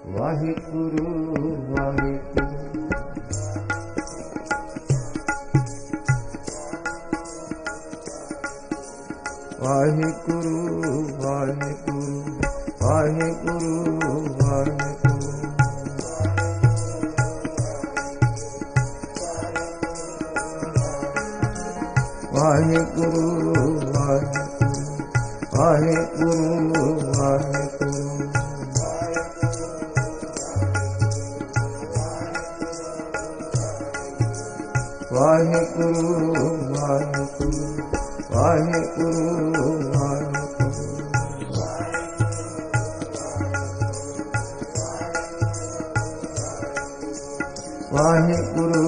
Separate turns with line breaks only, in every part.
ਵਾਹਿਗੁਰੂ ਵਾਹਿਗੁਰੂ ਵਾਹਿਗੁਰੂ ਵਾਹਿਗੁਰੂ ਵਾਹਿਗੁਰੂ ਵਾਹਿਗੁਰੂ ਵਾਹਿਗੁਰੂ ਵਾਹਿਗੁਰੂ ਵਾਹਿਗੁਰੂ ਵਾਹਿਗੁਰੂ ਵਾਹਿਗੁਰੂ ਵਾਹਿਗੁਰੂ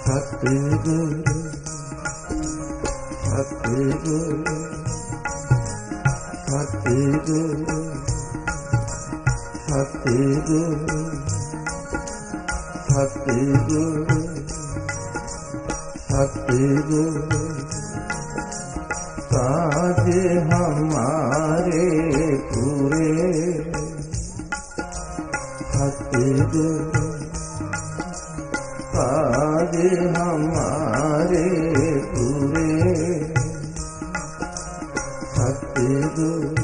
ਸਤਿਗੁਰੂ ਸਤਿਗੁਰੂ ਸਤਿਗੁਰੂ ਸਤਿਗੁਰੂ ਸਤਿਗੁਰੂ सतगुरु काज हमारे पूरे सतगुरु काज हमारे पूरे सतगुरु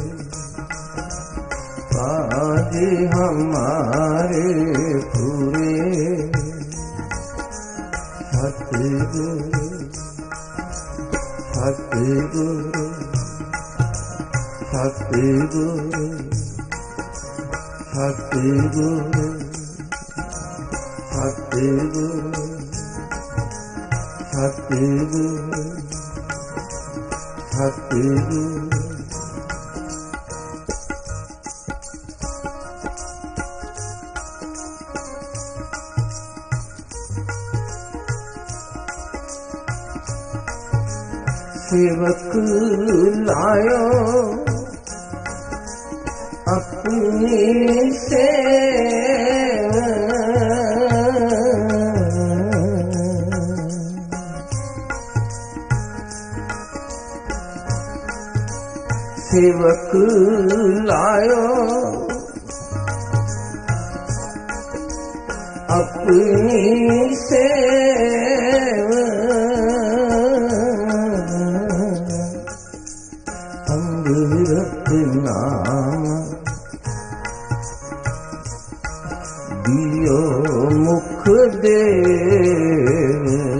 काज हमारे पूरे सतगुरु सतगुरु सतगुरु सतगुरु सतगुरु सतगुरु सतगुरु सेवक लायो अपनी से सेवक लायो अपनी से अमृत नाम दियो मुख देव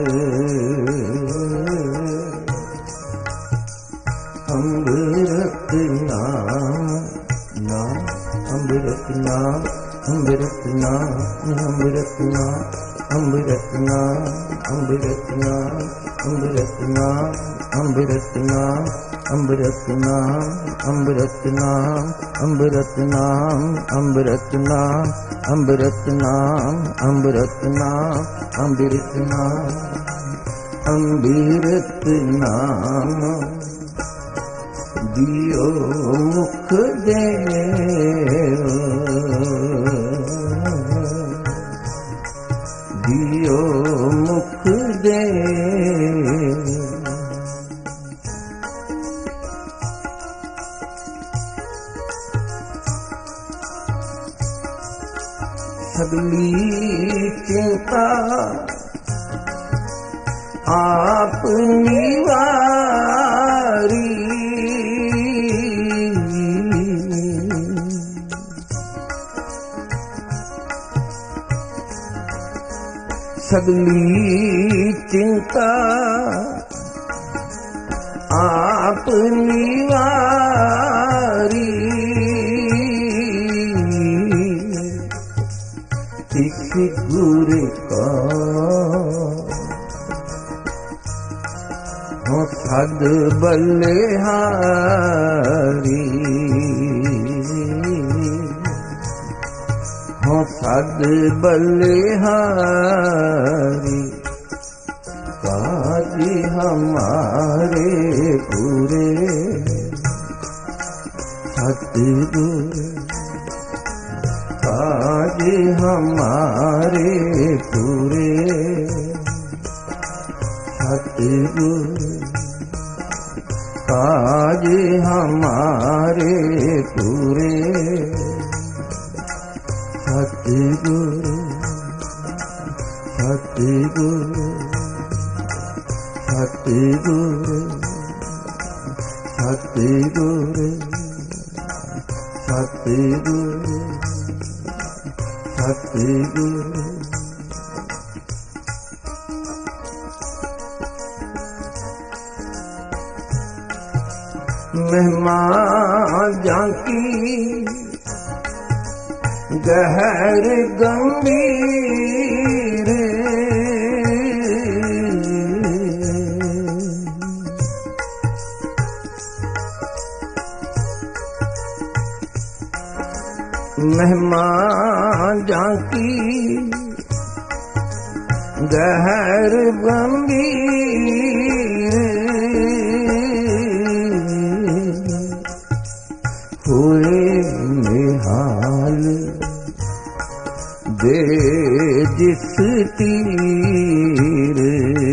अमृत नाम नाम अमृत नाम अमृत नाम अमृत नाम अमृत नाम अमृत नाम अमृत नाम अमृत नाम अमृत नाम अमृत नाम अमृत नाम अमृत नाम अमृत नाम अमृत नाम अमृत नाम अमृत नाम दियो मुख देव दियो मुख देव सगली चिंता आपनी वारी सगली चिंता आपनी वारी गुर का हो सद बलिहारी हो सद बलिहारी काज हमारे पूरे सतगुरु काज हमारे पूरे सतगुरु काज हमारे पूरे सतगुरु सतगुरु सतगुरु सतगुरु सतगुरु सतगुरु महिमा जाकी गहर गंभीर महिमा जाकी गहर गंभीर हुए निहाल दे जिस तीर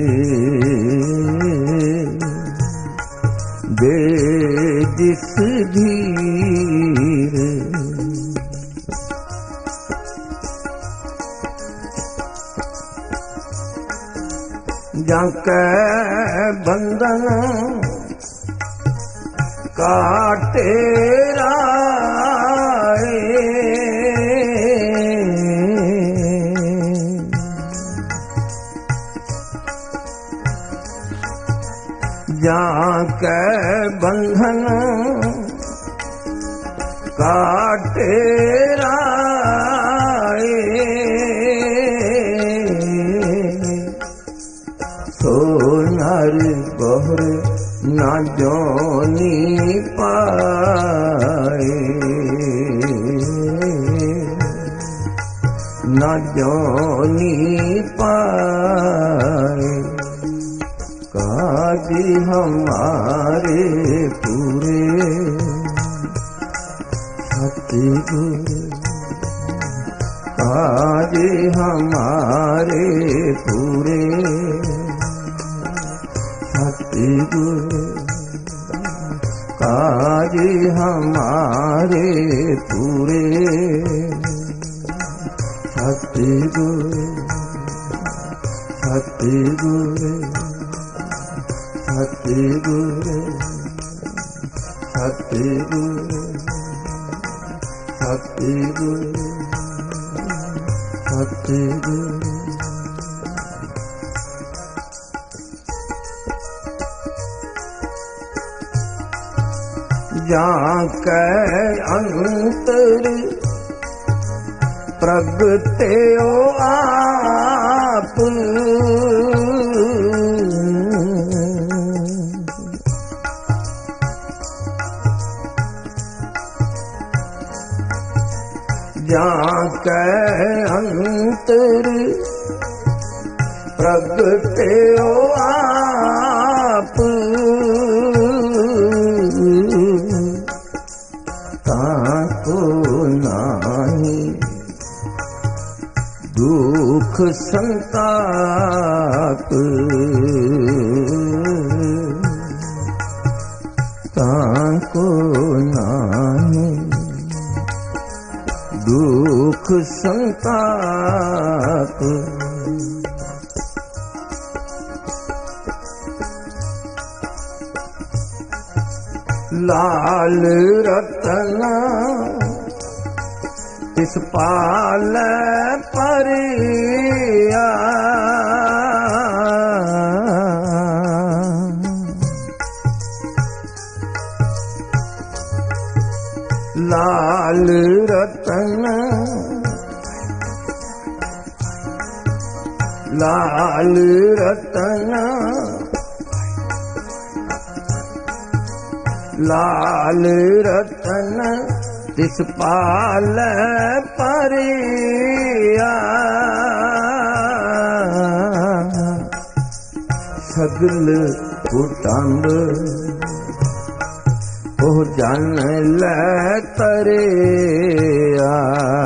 दे जिस धीर जाके बंधन काटे राए जाके बंधन काटे राए तो नर बहुर न जोनी पाए न जोनी पाए काज हमारे पूरे सतगुरु काज हमारे पूरे सतगुरु काज हमारे पूरे सतगुरु सतगुरु सतगुरु सतगुरु सतगुरु सतगुरु जाके अंतर प्रगटे आप जाके अंतर प्रगटे आप ताको नाही दुख संताप ताको नाही दुख संताप लाल रतन तिस पाल परिया लाल रतन लाल रतन लाल रतन तिस पाल परिया सगल कुटुंब ओ जन ले तरिया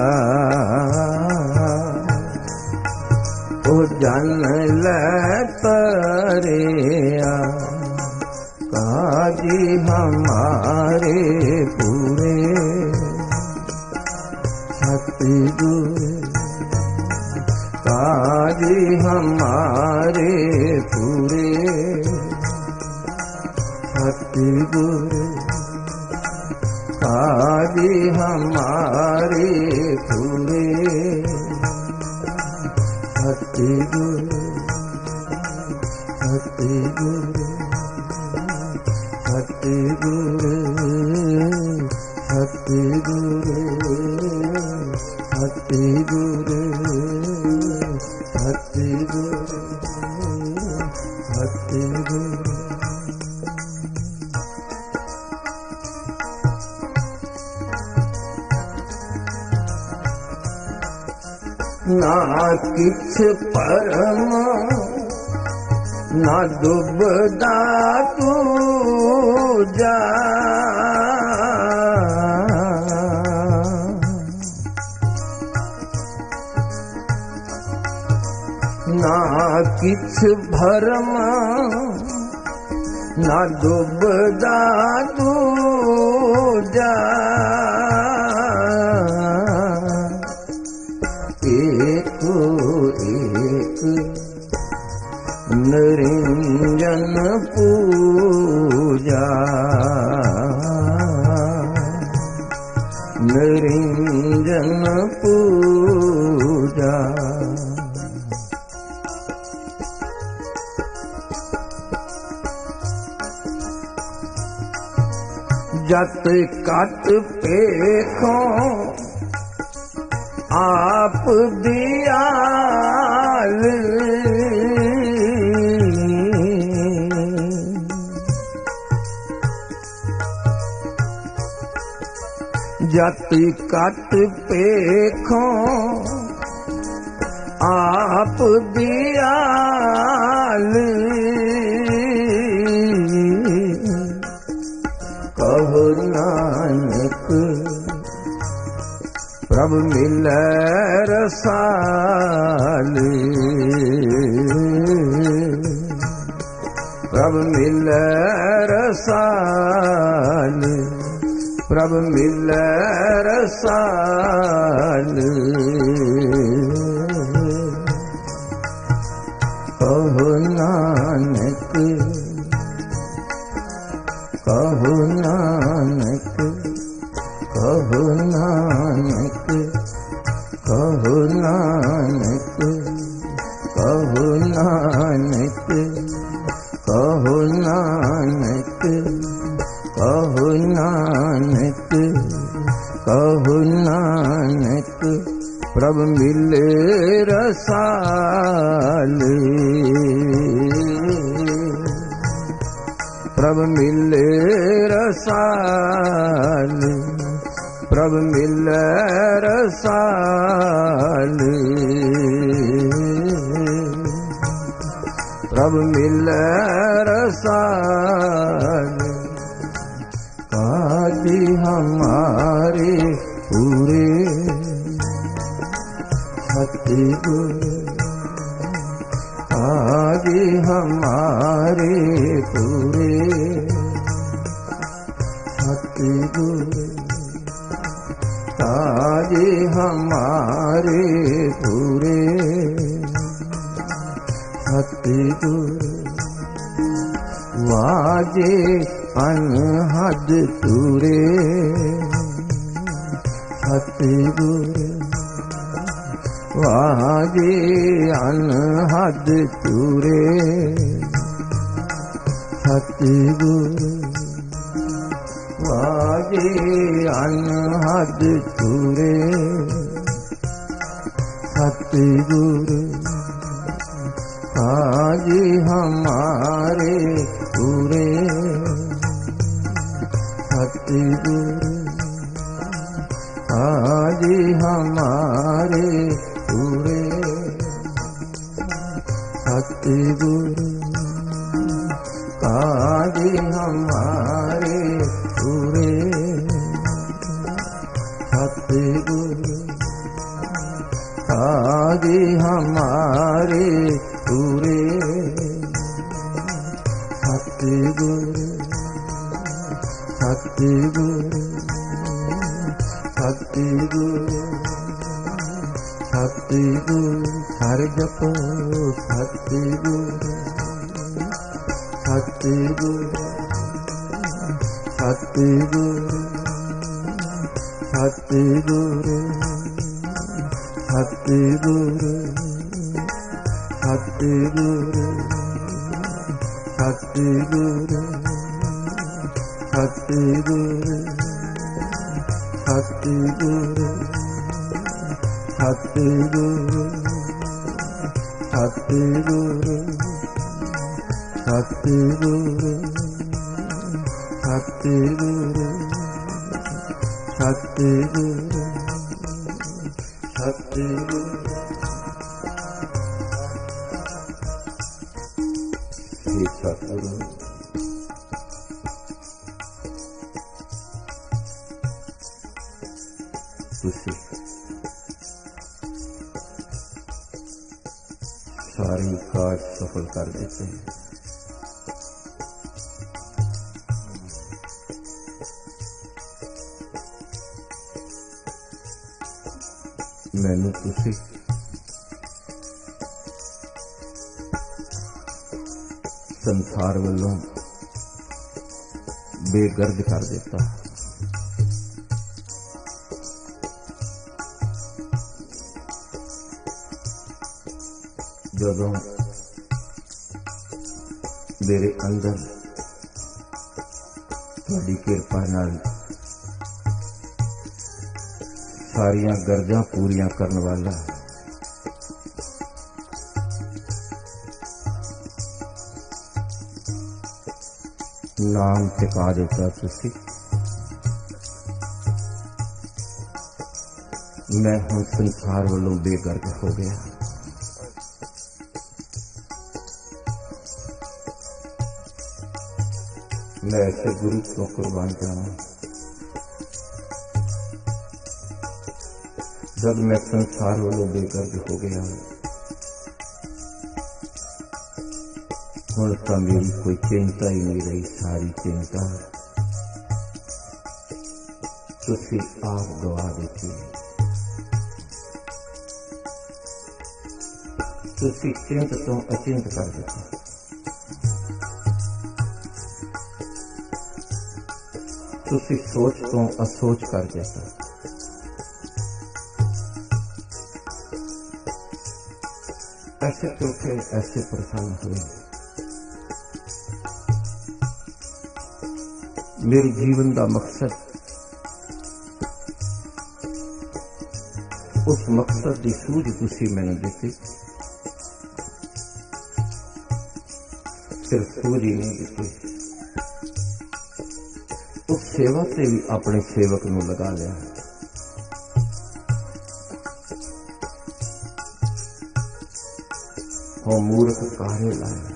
ओ जन ले तरिया काजी हमारे पूरे सतगुरु काजी हमारे पूरे सतगुरु काजी हमारे पूरे सतगुरु सतगुरु सतगुरु सतगुरु सतगुरु सतगुरु सतगुरु ना किछ परम ना दुबदा तूजा ना किछ भरम ना दुबदा तूजा एक एक निरंजन पूजा निरंजन पूजा जत कत पेखों आप दियाल जत कत पेखों आप दियाल कहो नानक प्रभु मिलै रसाल प्रभु मिलै रसाल प्रभु मिलै रसाल कहो नानक कहो नानक कहो नानक कहो नानक कहो नानक कहो नानक कहो नानक कहो नानक प्रभु मिले रसाल प्रभु मिले रसाल प्रभु मिले रसाल प्रभु मिले रसाल काजी हमारे पूरे सतगुर काजी हमारे पूरे सतगुर काजी हमारे पूरे सतगुर वाजे अनहद तूरे सतगुर वाजे अनहद तूरे सतगुर वाजे अनहद तूरे सतगुर काजी हमारे पूरे सतगुर काजी हमारे पूरे सतगुर काजी हमारे पूरे सतगुर काजी हमारे पूरे सतगुर सतगुर सतगुर सतगुर हर जपो सतगुर सतगुर सतगुर सतगुर सतगुर सतगुर सतगुर सतगुर सतगुर सतगुर सतगुर सतगुर सतगुर सतगुर सतगुर हे सतगुरु, तुसी सारे काज सफल कर देते हैं। मैनू तुसी संसार वालों बेगर्द कर देता। जदों मेरे अंदर तुहाडी किरपा नाल सारियां गरजां पूरियां करने वाला नाम टिका देता तुसी। मैं हुण संसार वालों बेगर्द हो गया। मैं ऐसे गुरु को कुर्बान जाऊं। जब मैं संसार वालों बेगर्द हो गया, हुण तो मेरी कोई चिंता ही नहीं रही। सारी चिंता तुसी आप गवा देती। तुसी चिंत तो अचिंत कर देता। तुसी सोच तो असोच कर देता। ऐसे चौथे ऐसे प्रसन्न हुए। मेरे जीवन का मकसद, उस मकसद की सूझ तुसी मैंने दी। सिर्फ सूझ ही नहीं दी, उस सेवा से भी अपने सेवक नूं लगा लिया। हो मूर्ख काहे लाया,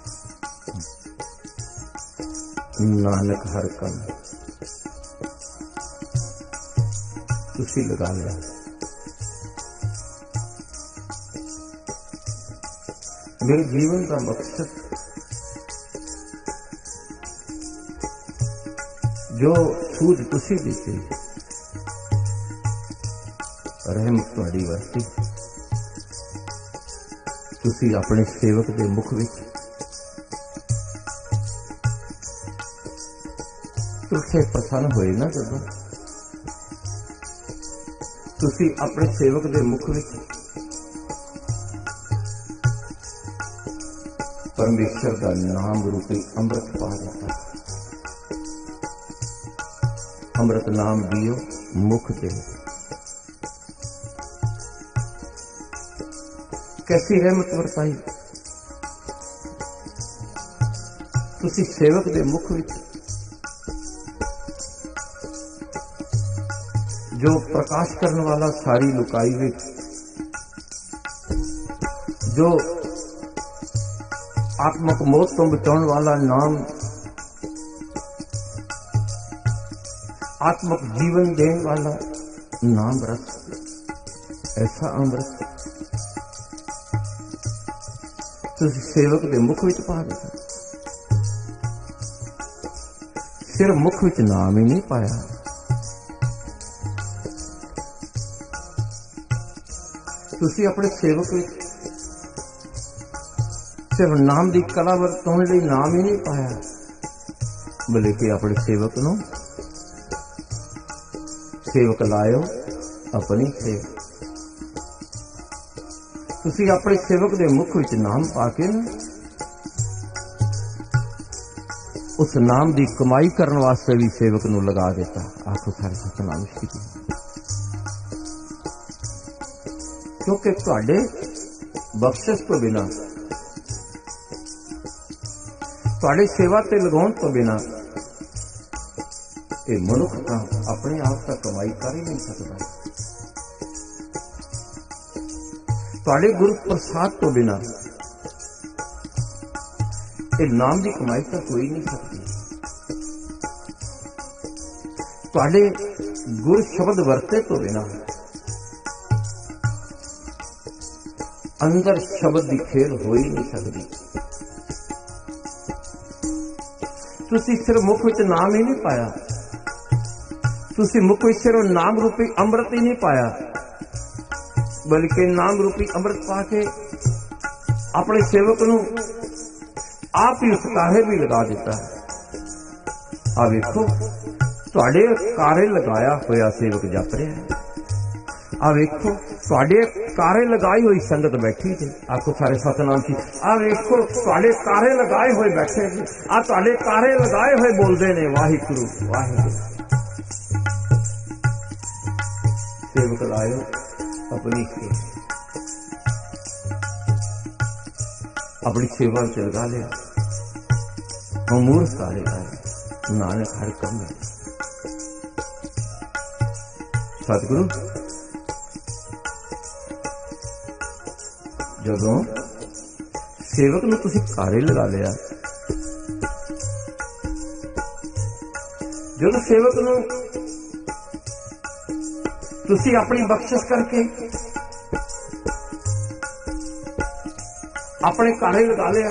नानक हर कम तुसी लगा लिया। मेरे जीवन का मकसद जो सूझ तुसी दी थी, रहमत तुहाडी वरती। तुसी अपने सेवक के मुख विच तुसे प्रसन्न होए ना। जब तुसी अपने सेवक के मुख विच परमेश्वर का नाम रूपी अमृत पा दिता। अमृत नाम दियो मुख दे। कैसी रहमत वरताई। तुसी सेवक दे मुख विच जो प्रकाश करने वाला सारी लुकाई विच, जो आत्मक मौत तो बचाने वाला नाम, आत्मक जीवन देने वाला नाम रस, ऐसा अमृत तुसी सेवक दे मुख विच पा दिता। सिर्फ मुख विच नाम ही नहीं पाया, तुसी अपने सेवक विच सिर्फ नाम की कला वरतौण लई नाम ही नहीं पाया, बल्कि अपने सेवक नूं सेवक लायो अपनी सेवा। तुसी अपने सेवक के मुख विच नाम पाके उस नाम की कमाई करने वास्ते भी सेवक नूं लगा देता। आखो सारे सतनाम श्री। क्योंकि तुहाडे बख्शिश तो बिना, तुहाडी सेवा ते लगाउण तो बिना ये मनुख तो अपने आप तक कमाई कर ही नहीं सकता। तुहाडे गुरु प्रसाद तो बिना ये नाम की कमाई तो कोई नहीं सकती। तुहाडे गुर शब्द वरते तो बिना अंदर शब्द की खेल हो ही नहीं सकती। तुसी सिर्फ मुख विच नाम ही नहीं पाया, तुसी मुख विच सिर्फ नाम रूपी अमृत ही नहीं पाया, बल्कि नाम रूपी अमृत पाके अपने सेवक नूं आप ही उस कारे भी लगा दिता है। आ वेखो तुहाडे कारे लगाया होया सेवक जप रहा है। आ वेखो तुहाडे कारे लगाई हुई संगत बैठी है। आखो सारे सतनाम जी। आ वेखो तुहाडे कारे लगाए हुए बैठे जी। आ तुहाडे कारे लगाए हुए बोलते ने वाहिगुरु वाहिगुरु। सेवक लायो अपनी सेवा च लगा लिया। मूर्ख कारे लाए नानक हर कम है। सतगुरु जदों सेवक नूं तुसीं कारे लगा लिया, जदों सेवक नूं तुसीं अपनी बख्शिश करके अपने कारे लगा लिया,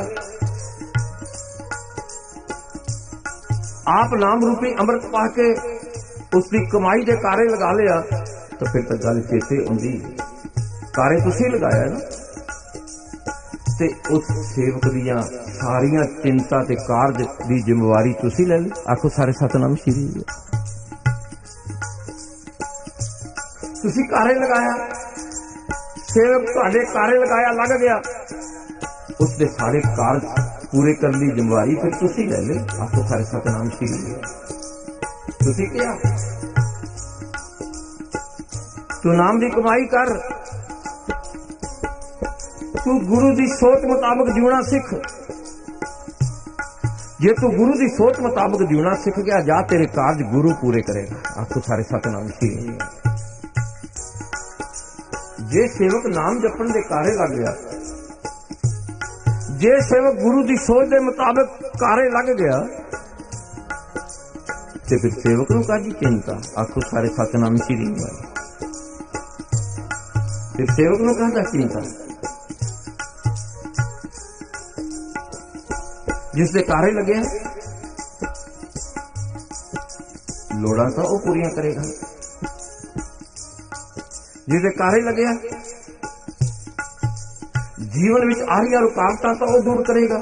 आप नाम रूपी अमृत पाके उसकी कमाई के कारे लगा लिया, तो फिर तो गल चेते आउंदी कारे तुसीं लगाया ना। ते उस सेवक दियां सारियां चिंता ते कारज की जिम्मेवारी तुसीं ले ली। आखो सारे सतनाम श्री। तुसीं कारे लगाया, सेवक तुहाडे कारे लगाया लग गया, उसके सारे कारज पूरे करने की जिम्मेवारी फिर तुसीं ले ली। आखो सारे सतनाम श्री। तुसीं क्या तू नाम की कमाई कर, तू गुरु की सोच मुताबिक जीना सिख। जे तू गुरु की सोच मुताबिक जीना सिख गया, जा तेरे कार्य गुरु पूरे करेगा। आखो सारे सतनाम श्री। जे सेवक नाम जपन के कारे लग गया, जे सेवक गुरु की सोच के मुताबिक कारे लग गया, तो फिर सेवक नूं काहदी चिंता। आखो सारे सतनाम श्री। फिर सेवक नूं काहदा चिंता, जिसके कारे लगे लोड़ा तो वह पूरियां करेगा, जिसके कारे लगे जीवन में आ रही रुकावटां तो वह दूर करेगा,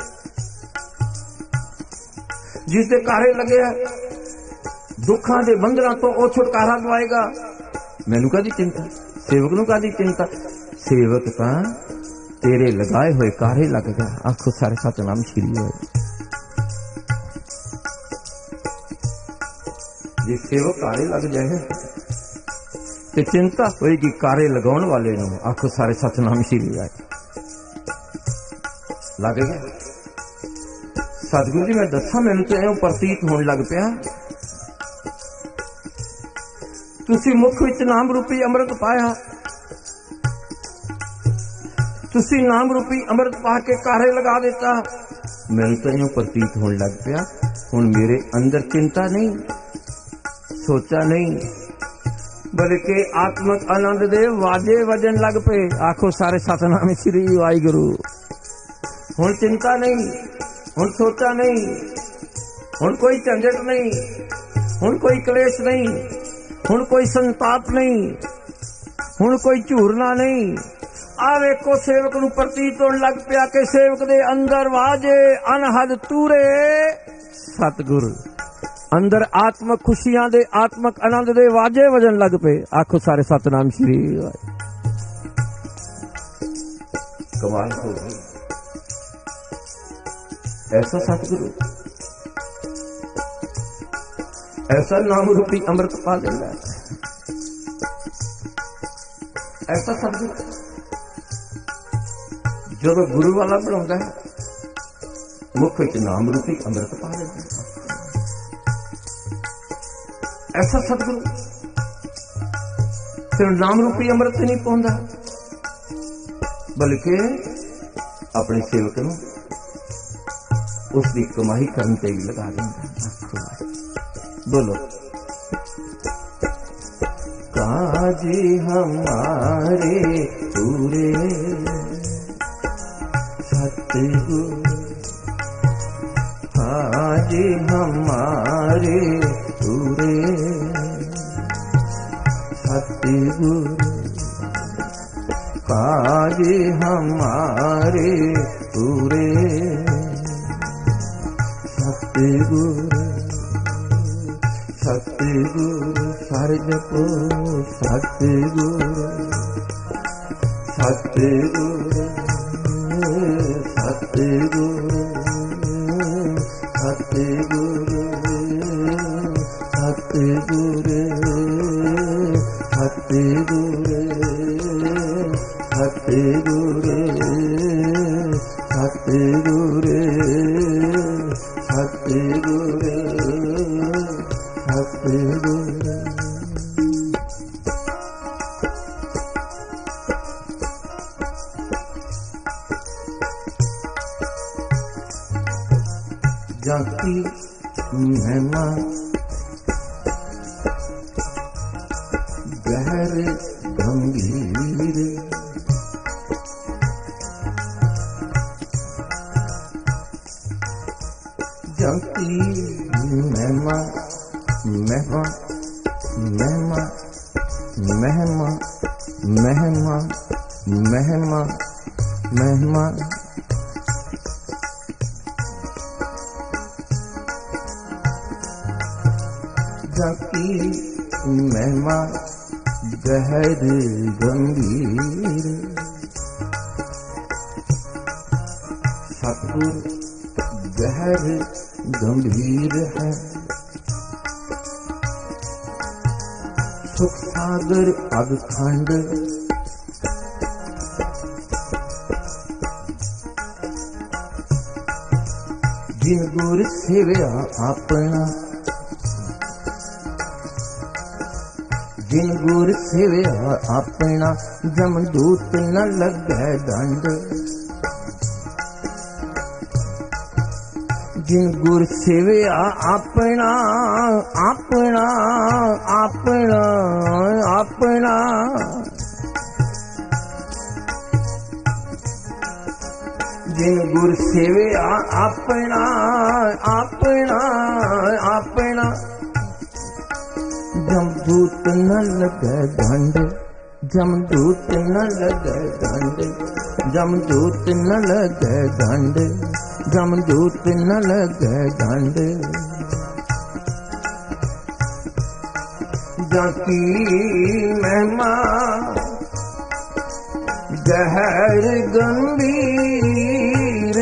जिसके कारे लगे दुखों के बंधना तो वह छुटकारा दवाएगा। मैनू काहदी चिंता, सेवक नूं काहदी चिंता। सेवक तां तेरे लगाए हुए कारे लग गया। आखो सारे सतनाम श्री। जे सेवक कारे लग जाए तो चिंता होएगी कारे लगाने वाले नूं। आखो सारे सतनाम श्री। लग गया सतगुरु जी मैं दसा, मैनू तो इउं प्रतीत होने लग पिया तुसी मुख विच नाम रूपी अमृत पाया, तुसी नाम रूपी अमृत पा के कारे लगा देता। मैनू तो इउं प्रतीत होने लग पिया हुण मेरे अंदर चिंता नहीं, सोचा नहीं, बल्कि आत्मक आनंद दे वाजे वजन लग पे। आखो सारे सतनाम श्री वाहिगुरु। हुण चिंता नहीं, हुण सोचा नहीं, हुण कोई झंझट नहीं, हुण कोई क्लेश नहीं, हुण कोई संताप नहीं, हुण कोई झूरना नहीं। आ वेखो सेवक नूं प्रतीत होण लग पिया कि सेवक दे अंदर वाजे अनहद तूरे सतगुरु, अंदर आत्मक खुशियां दे आत्मक आनंद दे वाजे वजन लग पे। आखो सारे सतनाम श्री। कमाल हो गई। ऐसा सतगुरु, ऐसा नाम रूपी अमृत पा देता है, ऐसा सतगुरु जो गुरु वाला बनाता है, मुख विच नाम रूपी अमृत पा देता है। ऐसा सतगुरु सिर्फ नाम रूपी अमृत नहीं पाਉਂਦਾ, बल्कि अपने सेवक नूं उसकी कमाई करने ते ही लगा देंगे। बोलो काज हमारे पूरे सतगुरु, काज हमारे पूरे सतगुरु, काज हमारे पूरे सतगुरु, सतगुरु सर जपो सतगुरु, सतगुरु सतगुरु, सतगुरु सतगुरु, सतगुरु सतगुरु, सतगुरु सतगुरु सतगुरु। जाकी महिमा गहर गंभीर, जाकी महिमा महिमा महिमा महिमा महिमा महिमा महिमा जाकी महिमा गहर गंभीर, सतगुर गहर गंभीर है, सुख सागर अगखंड, जिन गुर सेवया अपना, जिन गुर सेवया अपना, जमदूत न लगे दंड, जिन गुर सेवया अपना अपना अपना अपना, जिन गुर सेवया अपना अपना अपना, जमदूत न लगे दंड, जमदूत न लगे दंड, जमदूत न लगे दंड, जमदूत न लगे दंड। जाकी महिमा गहर गंभीर,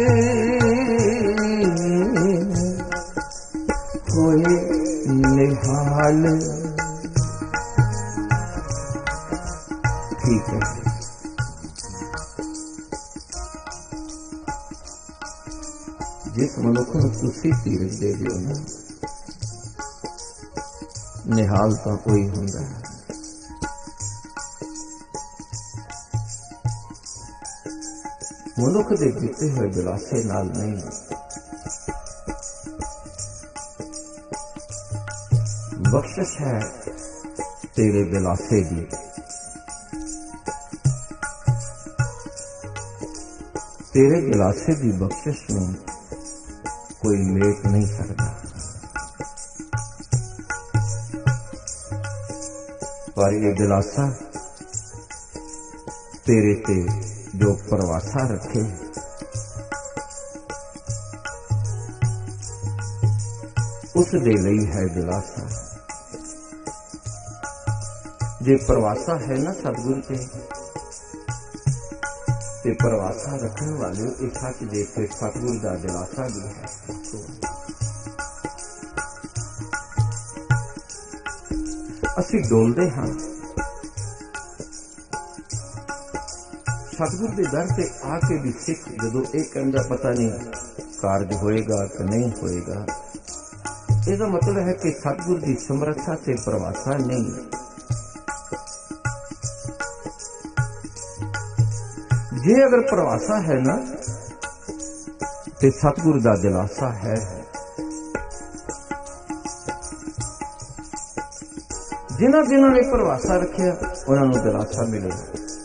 होए निहाल। ठीक है, जिस मनुख ਨੂੰ ਤੁਸੀਂ ਧੀਰਜ ਦੇ ਦਿਓ ਨਾ, ਨਿਹਾਲ ਤਾਂ ਕੋਈ ਹੁੰਦਾ ਹੈ। ਮਨੁੱਖ ਦੇ ਕੀਤੇ ਹੋਏ ਦਿਲਾਸੇ ਨਾਲ ਨਹੀਂ, ਬਖਸ਼ਿਸ਼ ਹੈ ਤੇਰੇ ਦਿਲਾਸੇ ਦੀ। तेरे दिलासे की बख्शिश में कोई मेट नहीं सकता, पर ये दिलासा तेरे ते जो परवासा रखे, उस दे लई है दिलासा। जे परवासा है ना सतगुरु ते परवासा रखने वाले इस सच दे के सतगुरु का दिलासा भी है। असी डोलते हाँ सतगुरु के दर से आके भी सिख जो एक कहता पता नहीं कारज होएगा कि नहीं होएगा, इसका मतलब है कि सतगुरु की समर्था से परवासा नहीं। जे अगर परवासा है ना ते सतगुरु दा दिलासा है। जिन्हां जिन्हां ने भरवासा रखिया उन्हां नूं दिलासा मिलेगा।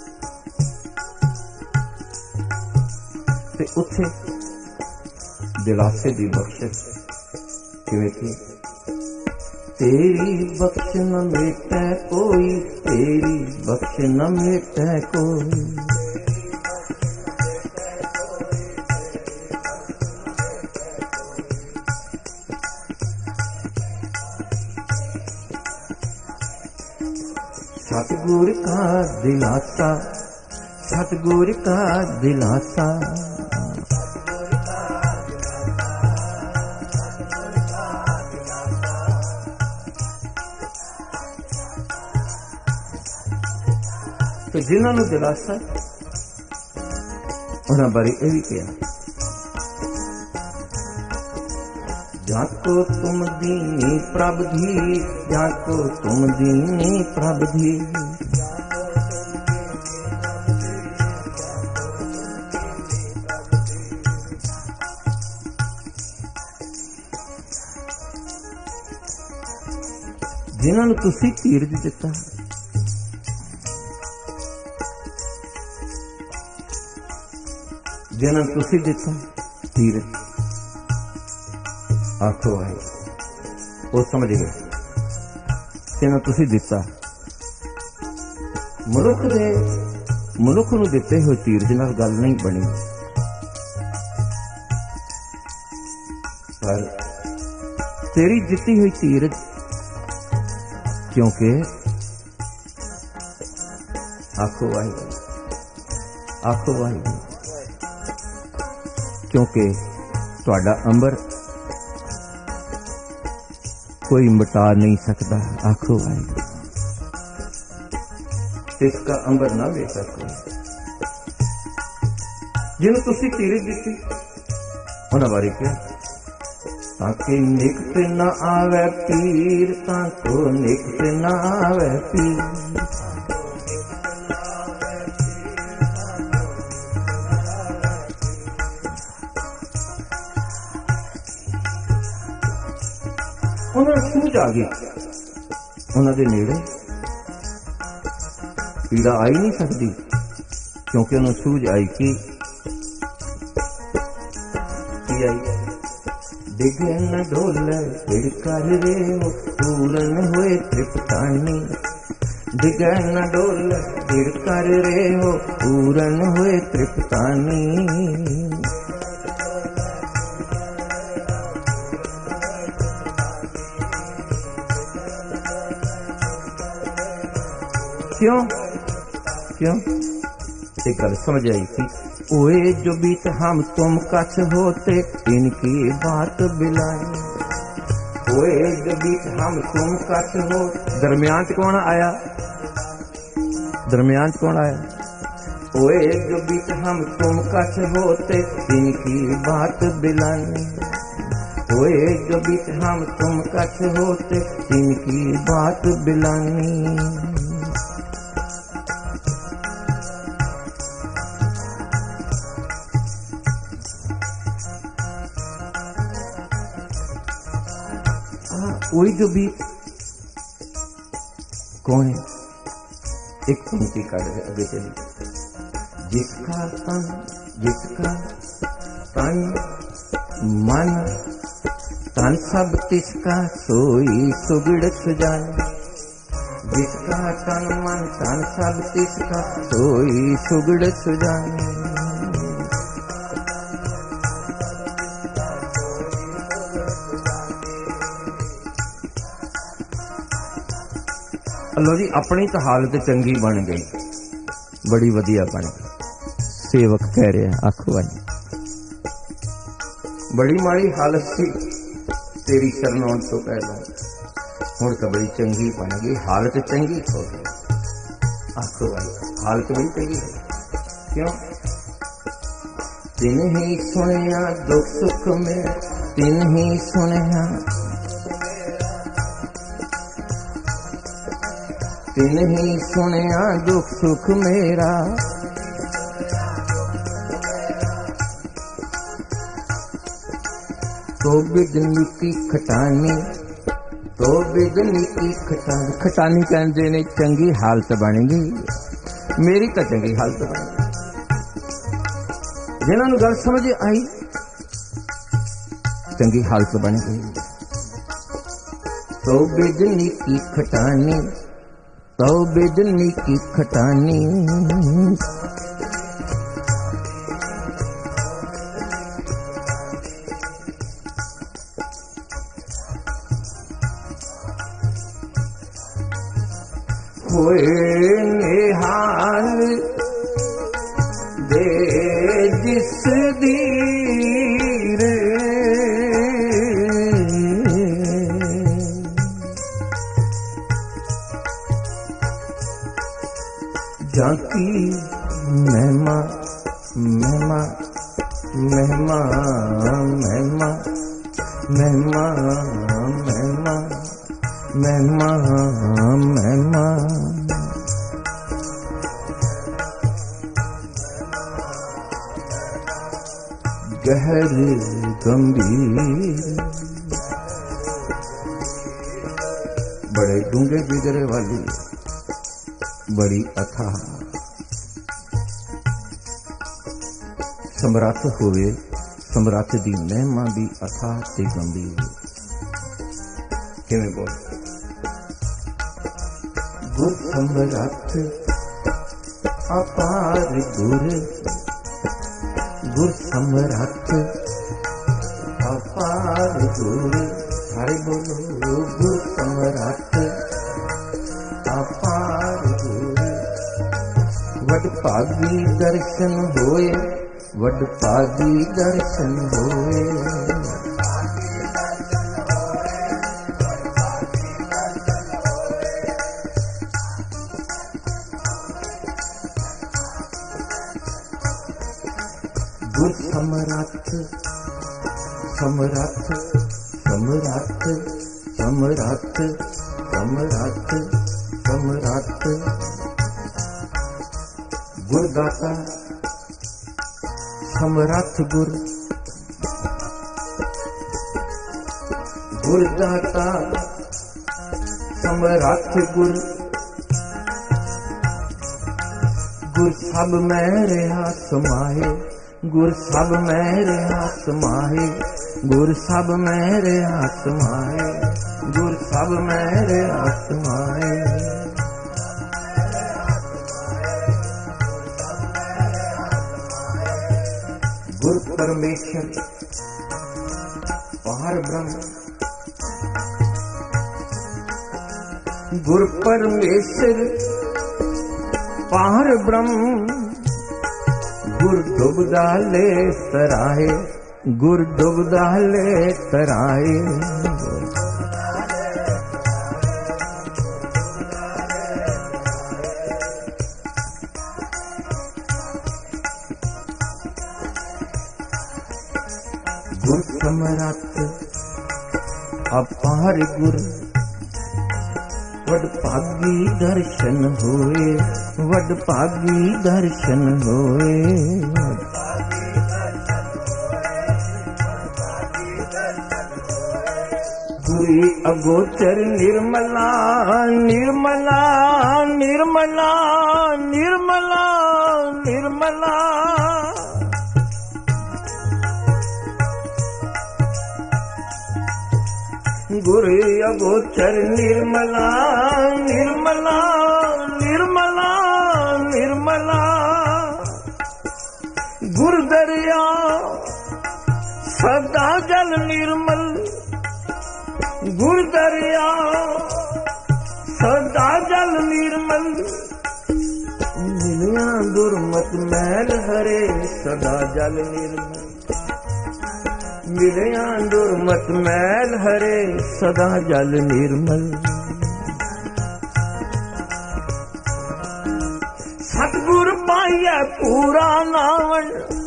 ते उत्थे दिलासे दी बख्शिश किवें की, तेरी बख्श न मिटे कोई, तेरी बख्श न मिटे कोई, सतगुर का दिलासा, सतगुर का दिलासा, तो जिन्होंने दिलासा उन्होंने बारे यह भी कहा, जाको तुम दीनी प्रभ धी, जाको तुम दीनी प्रभ धी, जिन्होंने तुसी धीरज दिता, जिन्होंने तुसी दिता धीरज, आखो है वो समझ गए। जिन्होंने तुसी दिता मनुख नूं दिते हुए धीरज नाल गल नहीं बनी, पर तेरी दिती हुई धीरज, क्योंकि आखो वाहिगुरू, आखो वाहिगुरू, क्योंकि तुहाडा अंबर कोई मिटा नहीं सकता। आखो वाहिगुरू, इसका अंबर ना बेटा कोई। जिन्होंने तुसी धीरज दी उन्हां बारे क्या, ताकि निकट न आवे पीर, ताको निकट न आवे पीर, उन्होंने सूझ आ गई, उन्होंने नेड़े पीड़ा आई नहीं सकती, क्योंकि उन्होंने सूझ आई कि आई, डिगे न डोले फिर कर रे हो, पूरन हुए तृप्तानी, डिगे न डोले फिर कर रे हो, पूरन हुए तृप्तानी, क्यों क्यों एक गल समझ आई थी, ओए जो बीच हम तुम कछ होते, इनकी बात बिलाई, ओए जो बीच हम तुम कछ हो, दरमियान च कौन आया, दरमियान च कौन आया, ओए जो बीच हम तुम कछ होते, इनकी बात बिलाई, ओए जो बीच हम तुम कछ होते, इनकी बात बिलाई, वही जो भी कौन है, एक पंक्ति का आगे चली, जिसका तन मन तन सब तिसका सोई सुगड़ सुजान, जिसका तन मन तन सब तिसका सोई सुगड़ सुजान, लो जी अपनी तो हालत चंगी बन गई, बड़ी वधिया बन गई, सेवक कह रहे हैं आखो भाई बड़ी माड़ी हालत थी तेरी शरण आने तो पहले, हुण तो बड़ी चंगी बन गई, हालत चंगी हो गई। आखो भाई हालत बड़ी चंगी है, क्यों? तिन ही सुनिया दुख सुख में, तिन ही सुनिया, तिन ही सुनिया दुख सुख मेरा, तो बिदनी की खटानी, तो बिदनी की खटानी। खटानी कहते ने चंगी हालत बन गई, मेरी तो चंगी हालत बन गई। जिन्होंने गल समझ आई चंगी हालत बन गई। तो बिदनी की खटानी, तो बिदनी की खटानी। होए निहाल दे जिस दीर, जाकी महिमा महिमा महिमा महिमा महिमा महिमा महिमा महिमा। गहर गंभीर, बड़े डूंगे बिगड़े वाली, बड़ी अथाह। समर्थ होवे, समर्थ दी महिमा भी अथाह ते गंभीर। किवें बोल? गुर समर्थ अपार गुर, गुर समर्थ अपार गुर। हरि बोलो गुर समर्थ अपार गुर। वड भागी दर्शन होए, वड भागी दर्शन होए। गुर समर्थ समर्थ समर्थ समर्थ समर्थ समर्थ। गुरदाता समर्थ गुर, गुरदाता समर्थ गुर। गुर सब में रहा समाए, गुर सब में रहा समाए, गुर सब में रहा समाए, गुर सब में रहा समाए। गुर परमेश्वर पार ब्रह्म, गुर परमेश्वर पार ब्रह्म। गुर डुबदाले तराए, गुर डुबदाले तराए। गुर समर्थ अपार गुर, वड भागी दर्शन होए, वड भागी दर्शन होए। गुरी अगोचर निर्मला निर्मला निर्मला निर्मला निर्मला। गुरु अगोचर निर्मला निर्मला निर्मला निर्मला। गुर दरिया सदा जल निर्मल, गुर दरिया सदा जल निर्मल। मिलिया दुर्मत मैल हरे सदा जल निर्मल, मिलिया दुर्मत मैल हरे सदा जल निर्मल। सतगुर पाइया पूरा नावन,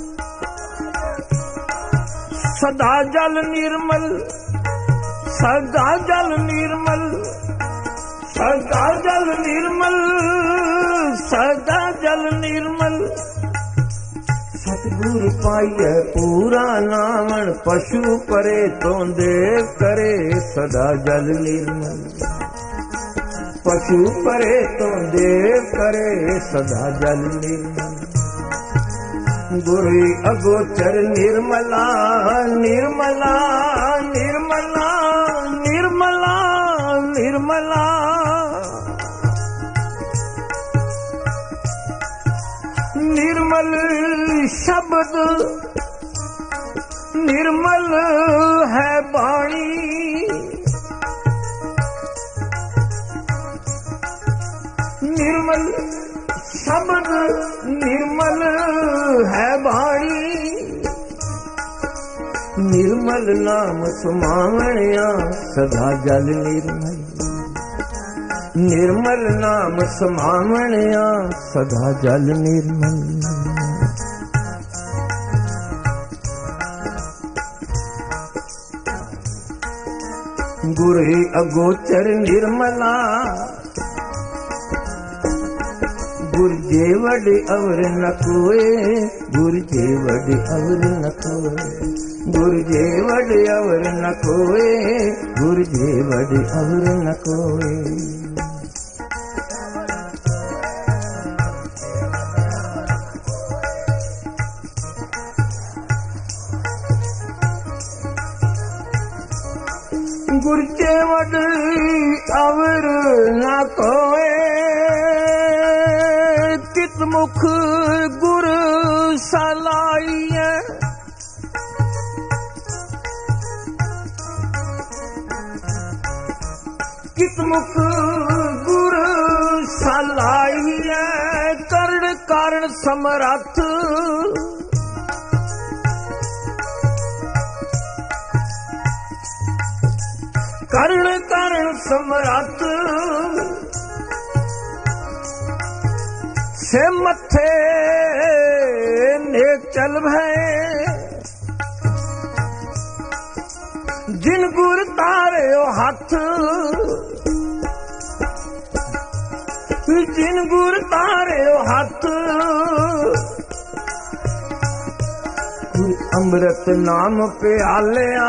सदा जल निर्मल, सदा जल निर्मल, सदा जल निर्मल, सदा जल निर्मल। सतगुरु पाइए पूरा नावण, पशु परे तो देव करे सदा जल निर्मल। पशु परे तो देव करे सदा जल निर्मल। गुरु अगोचर निर्मला निर्मला निर्मला निर्मला निर्मला। निर्मल शब्द निर्मल है वाणी, निर्मल शब्द निर्मल है वाणी। निर्मल नाम सुमावणिया सदा जल निर्मल। निर्मल नाम समावणिया सदा जल निर्मल। गुरु अगोचर निर्मला, गुरु जेवड अवर न कोय, गुरु जेवड अवर न कोय। गुरु जेवड अवर न कोय, गुरु जेवड अवर न कोय। गुरु जेवड अवर न कोय, कित मुख गुरु सलाइए। कित मुख गुरु सलाइए, कर्ण कारण समरथ। कर्ण कारण समरथ, से मथे नेक चल भय। जिन गुर तारे हाथ, जिन गुर तारे हाथ। अमृत नाम प्यालिया,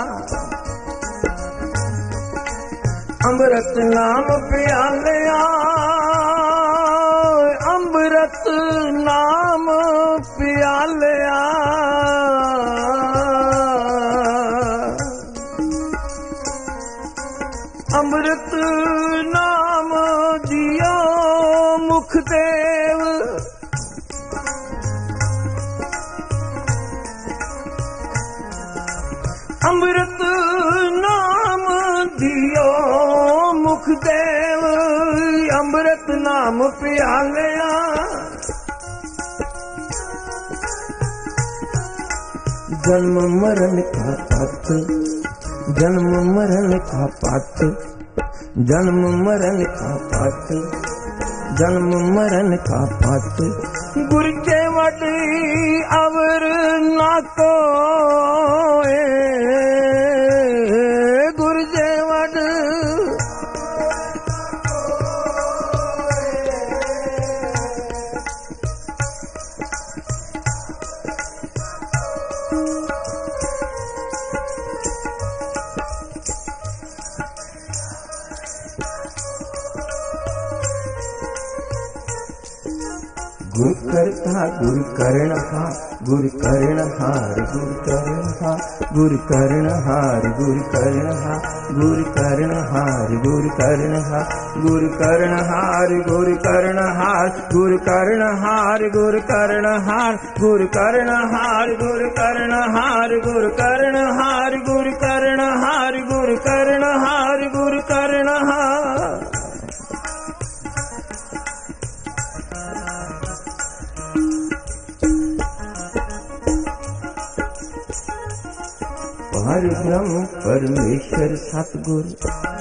अमृत नाम प्यालिया। अमृत नाम प्यालिया। अमृत नाम दियो मुख देव। अमृत नाम दियो मुख देव। अमृत नाम प्यालिया। जन्म मरण का पथ, जन्म मरण का पथ। जन्म मरण का पथ, जन्म मरण का पथ। गुरु जेवड अवर न कोय, गुरु जेवड गुरु करता गुरु करण हार, गुरु करण हार, गुरु करण हार। गुरु करण हार, गुरु करण हार, गुरु करण हार, गुरु करण हार। गुरु करण हार, गुरु करण हार, गुरु करण हार, गुरु करण हार। गुरु करण हार, गुरु करण हार, गुरु करण हार, गुरु करण हार, गुरु करण हार, गुरु करण हार। पार ब्रह्म परमेश्वर सतगुरु,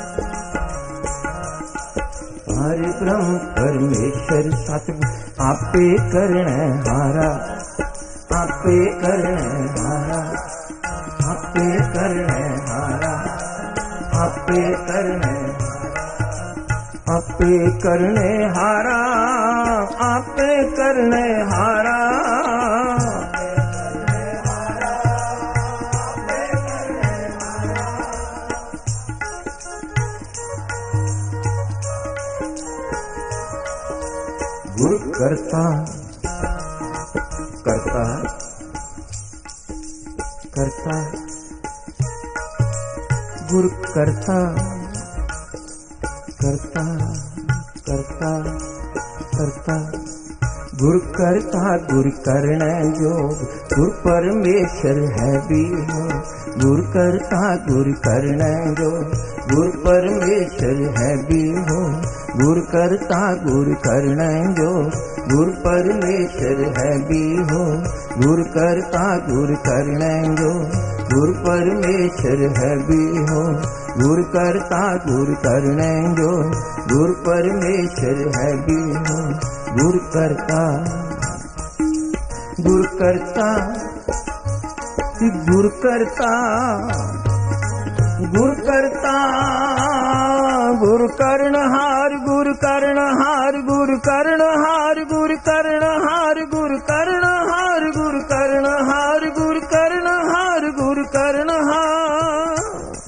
पार ब्रह्म परमेश्वर सतगुरु। आपे करने हारा, आपे करने हारा, आपे करने हारा, आपे करने हारा, आपे करने हारा, आपे करने हारा। करता करता करता गुरु करता करता करता करता गुरु करता गुरु करण जोग गुरु परमेश्वर है भी हो गुरु करता गुरु करण जोग गुरु परमेश्वर है भी हो गुरु करता गुरु करण जोग गुरु परमेश्वर है भी हो गुरु करता गुरु करण जोग गुरु परमेश्वर है भी हो गुरु करता गुरु करण जोग गुरु परमेश्वर है भी हो गुरु करता गुरु करता गुरु करता गुरु करता गुरु कर्णहार गुरु कर्णहार गुरु कर्णहार गुरु कर्णहार गुरु कर्णहार गुरु कर्णहार गुरु कर्णहार गुरु कर्णहार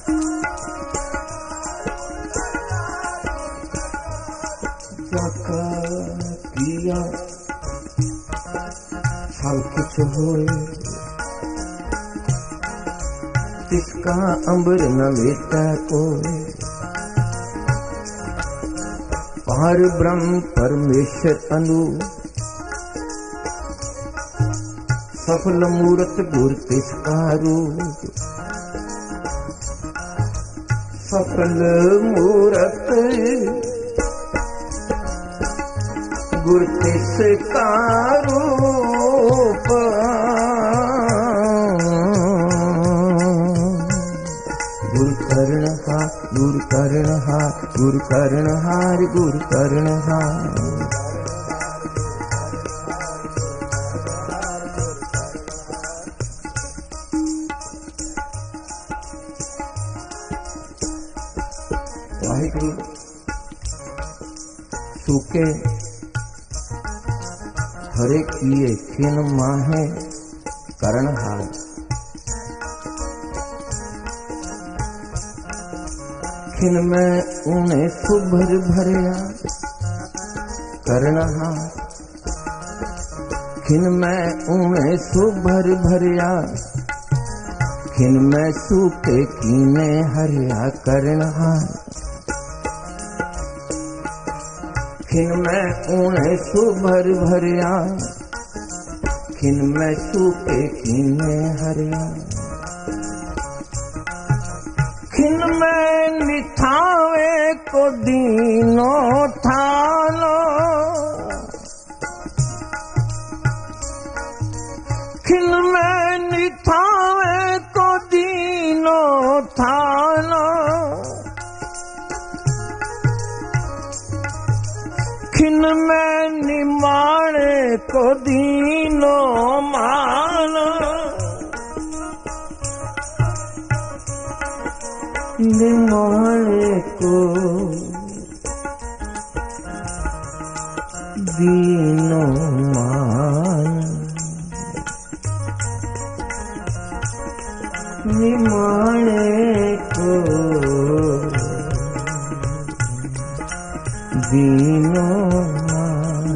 जाका किया सब कुछ होए तिसका अंबर न लेता कोई पार ब्रह्म परमेश्वर अनु सफल मूरत गुर तिसका रूप सफल मूरत गुर तिसका रूप गुरु कर्णहार गुरु कर्णहार गुरु कर्णहार गुरु कर्णहार वाहिगुरु सूखे हरे किए खिन माहे कर्णहार खिन में उन्हें सुभर भरया कर्णहार खिन में उन्हें सुभर भरया खिन में सूखे कीने हरिया कर्णहार खिन में उन्हें सुभर भरया खिन में सूखे कीने हरिया खिन में निथावे को दीनो ठानो खिन में निथावे को दीनो ठानो खिन में निमाणे को दीनो मानो निमाणे को दीनो मान निमाणे को दीनो मान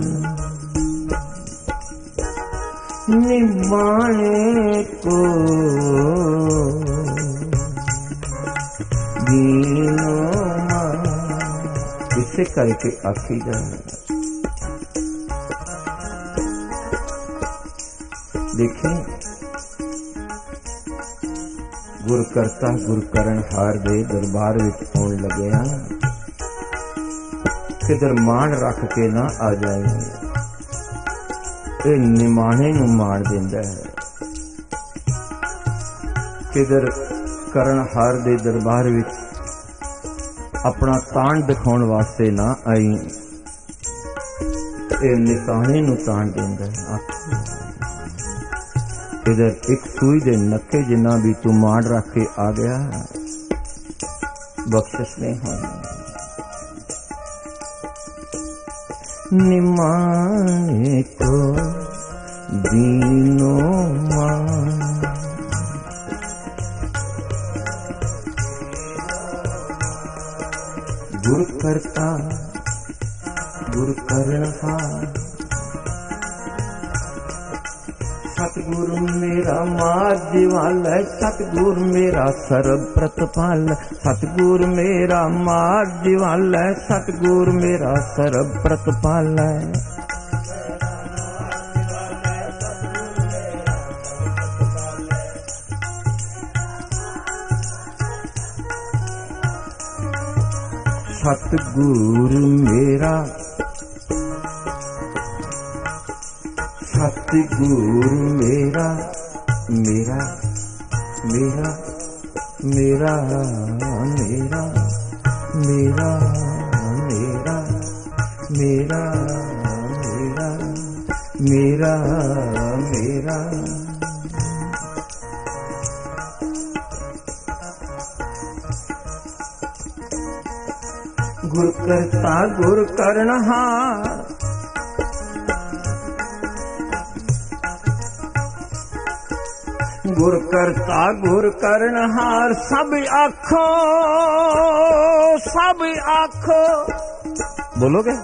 निमाणे को इसे करके आखी जाए। देखें गुर करता गुर करण हार दे दरबार विच आउण लगे हाँ किधर मान रख के ना आ जाए ये निमाणे नूं माण दिंदा है किधर करण हार दे दरबार विच अपना तान दिखाउण वास्ते ना आई ये निताणे नूं तान दिंदा है। इधर एक सूई दे नक्के जिन्ना भी तू माण रख के आ गया बख्शिश नहीं होनी। निमाणे को दीनो मान गुरु करता गुरु करणहार सतगुरु मेरा मार्ग वाला, सतगुरु मेरा सर्व प्रतिपाल, सतगुरु मेरा मार्ग वाला, सतगुरु मेरा सर्व प्रतिपाल। सतगुरु मेरा, सतगुरु मेरा, मेरा मेरा मेरा मेरा मेरा मेरा मेरा मेरा मेरा मेरा। गुर करता गुर करनहार, गुर करता गुर करनहार, सब आखो सब आखो, बोलोगे?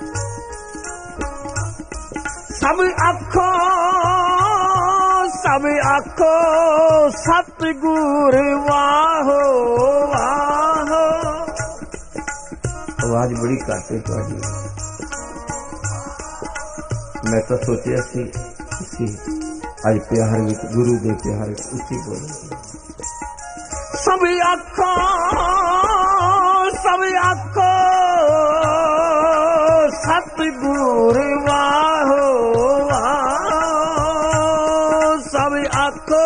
सब आखो सब आखो, सतगुर वाहो वाहो। आवाज बड़ी करते थोड़ी, मैं तो सोचा सी अज प्यार विच गुरु दे प्यार उसी बोले। सब आखो सतगुर वाहो वाहो, सब आखो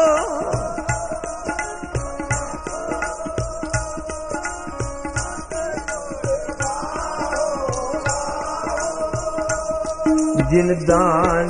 जिन दान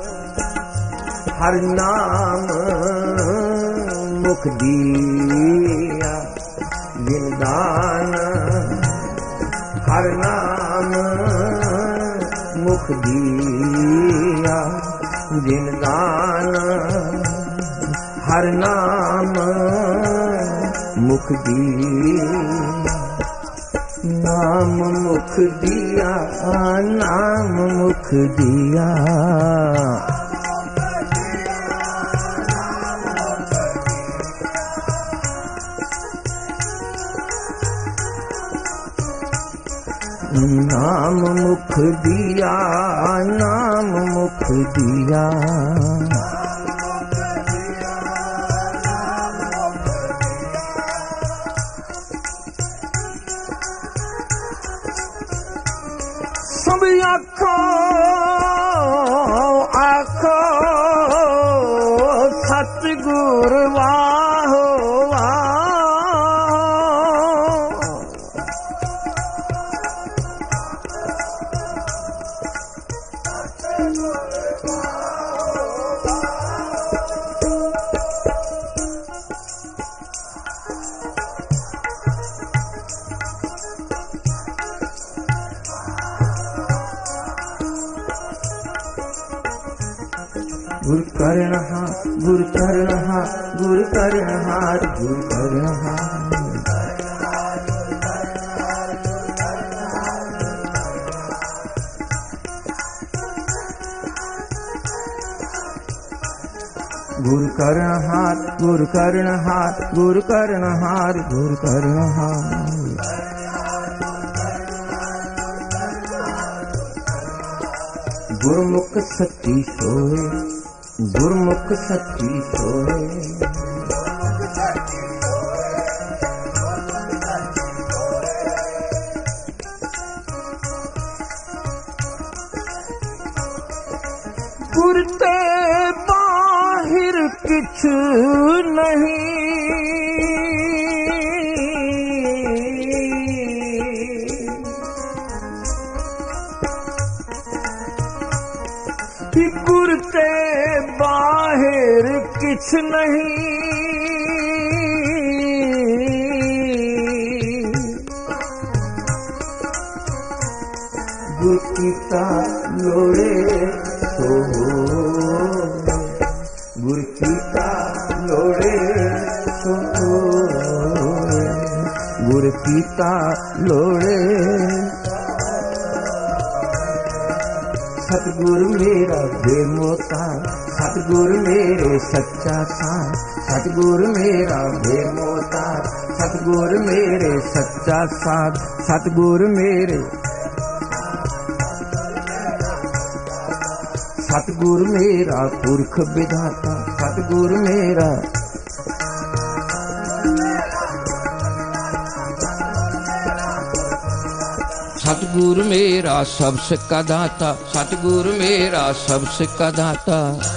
हर नाम मुख दिया, जिन दान हर नाम मुख दिया, जिन दान हर नाम मुख दिया, नाम मुख दिया, नाम मुख दिया। नाम मुख दिया, नाम मुख दिया। सब आखो आखो सतगुर वाहो वाहो। गुर करनहार गुर करनहार गुर करनहार गुर करनहार। गुर करनहार गुर करनहार गुर करनहार गुर करनहार। गुरमुख सच्ची सोए गुरमुख सच्ची सोए। गुर ते बाहिर किछ नहीं, गुर ते बाहिर किछ नहीं। गुर कीता लोड़े सो होए, गुर कीता लोड़े सो होए, गुर कीता लोड़े सतगुरु मेरा बेमोता, सतगुरु मेरे सच्चा साथ, सतगुरु मेरा बेमोता, सतगुरु मेरे सच्चा साथ, सतगुरु मेरे, सतगुरु मेरा पुरख विधाता, सतगुरु मेरा, सतगुरु मेरा सबसे का दाता, सतगुरु मेरा सबसे का दाता,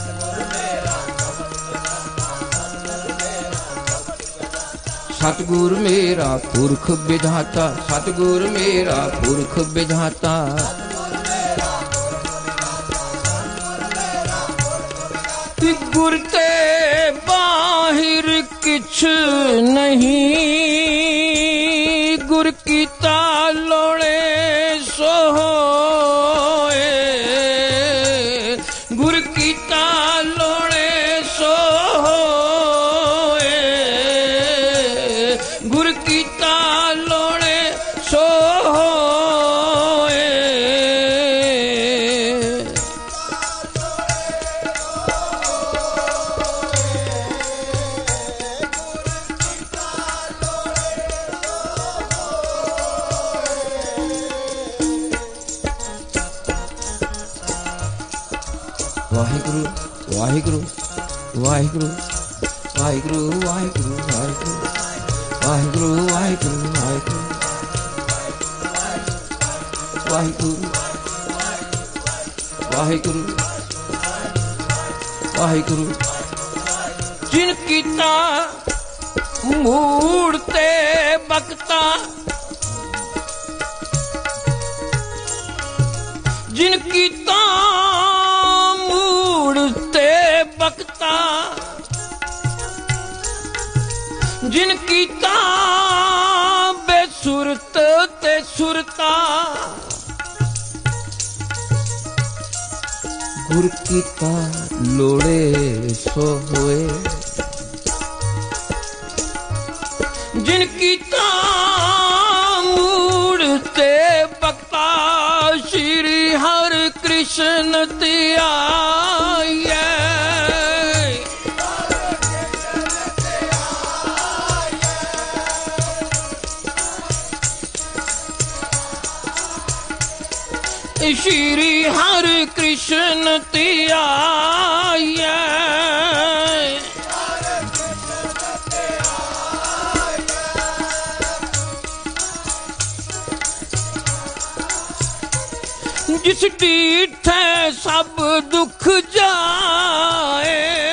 सतगुरु मेरा पुरख विधाता, सतगुरु मेरा पुरख विधाता, गुर ते बाहिर किछ नहीं, गुर कीता लोड़े सो होए, गुर कीता लोड़े सो होए, गुर कीता लोड़े सो होए। वाहिगुरु वाहिगुरु वाहिगुरु वाहिगुरु वाहिगुरु वाहिगुरु वाहिगुरु वाहिगुरु वाहिगुरु वाहिगुरु, जिन कीता मूड़ते बकता, जिन कीता मूड़ते बकता, जिन कीता बेसुरत ते सुरता, गुर कीता लोड़े सो होए, जिन कीता मूड़ते बकता, श्री हरि कृष्ण धियाए, श्री हरि कृष्ण धियाए, जिस डीठे सब दुख जाए,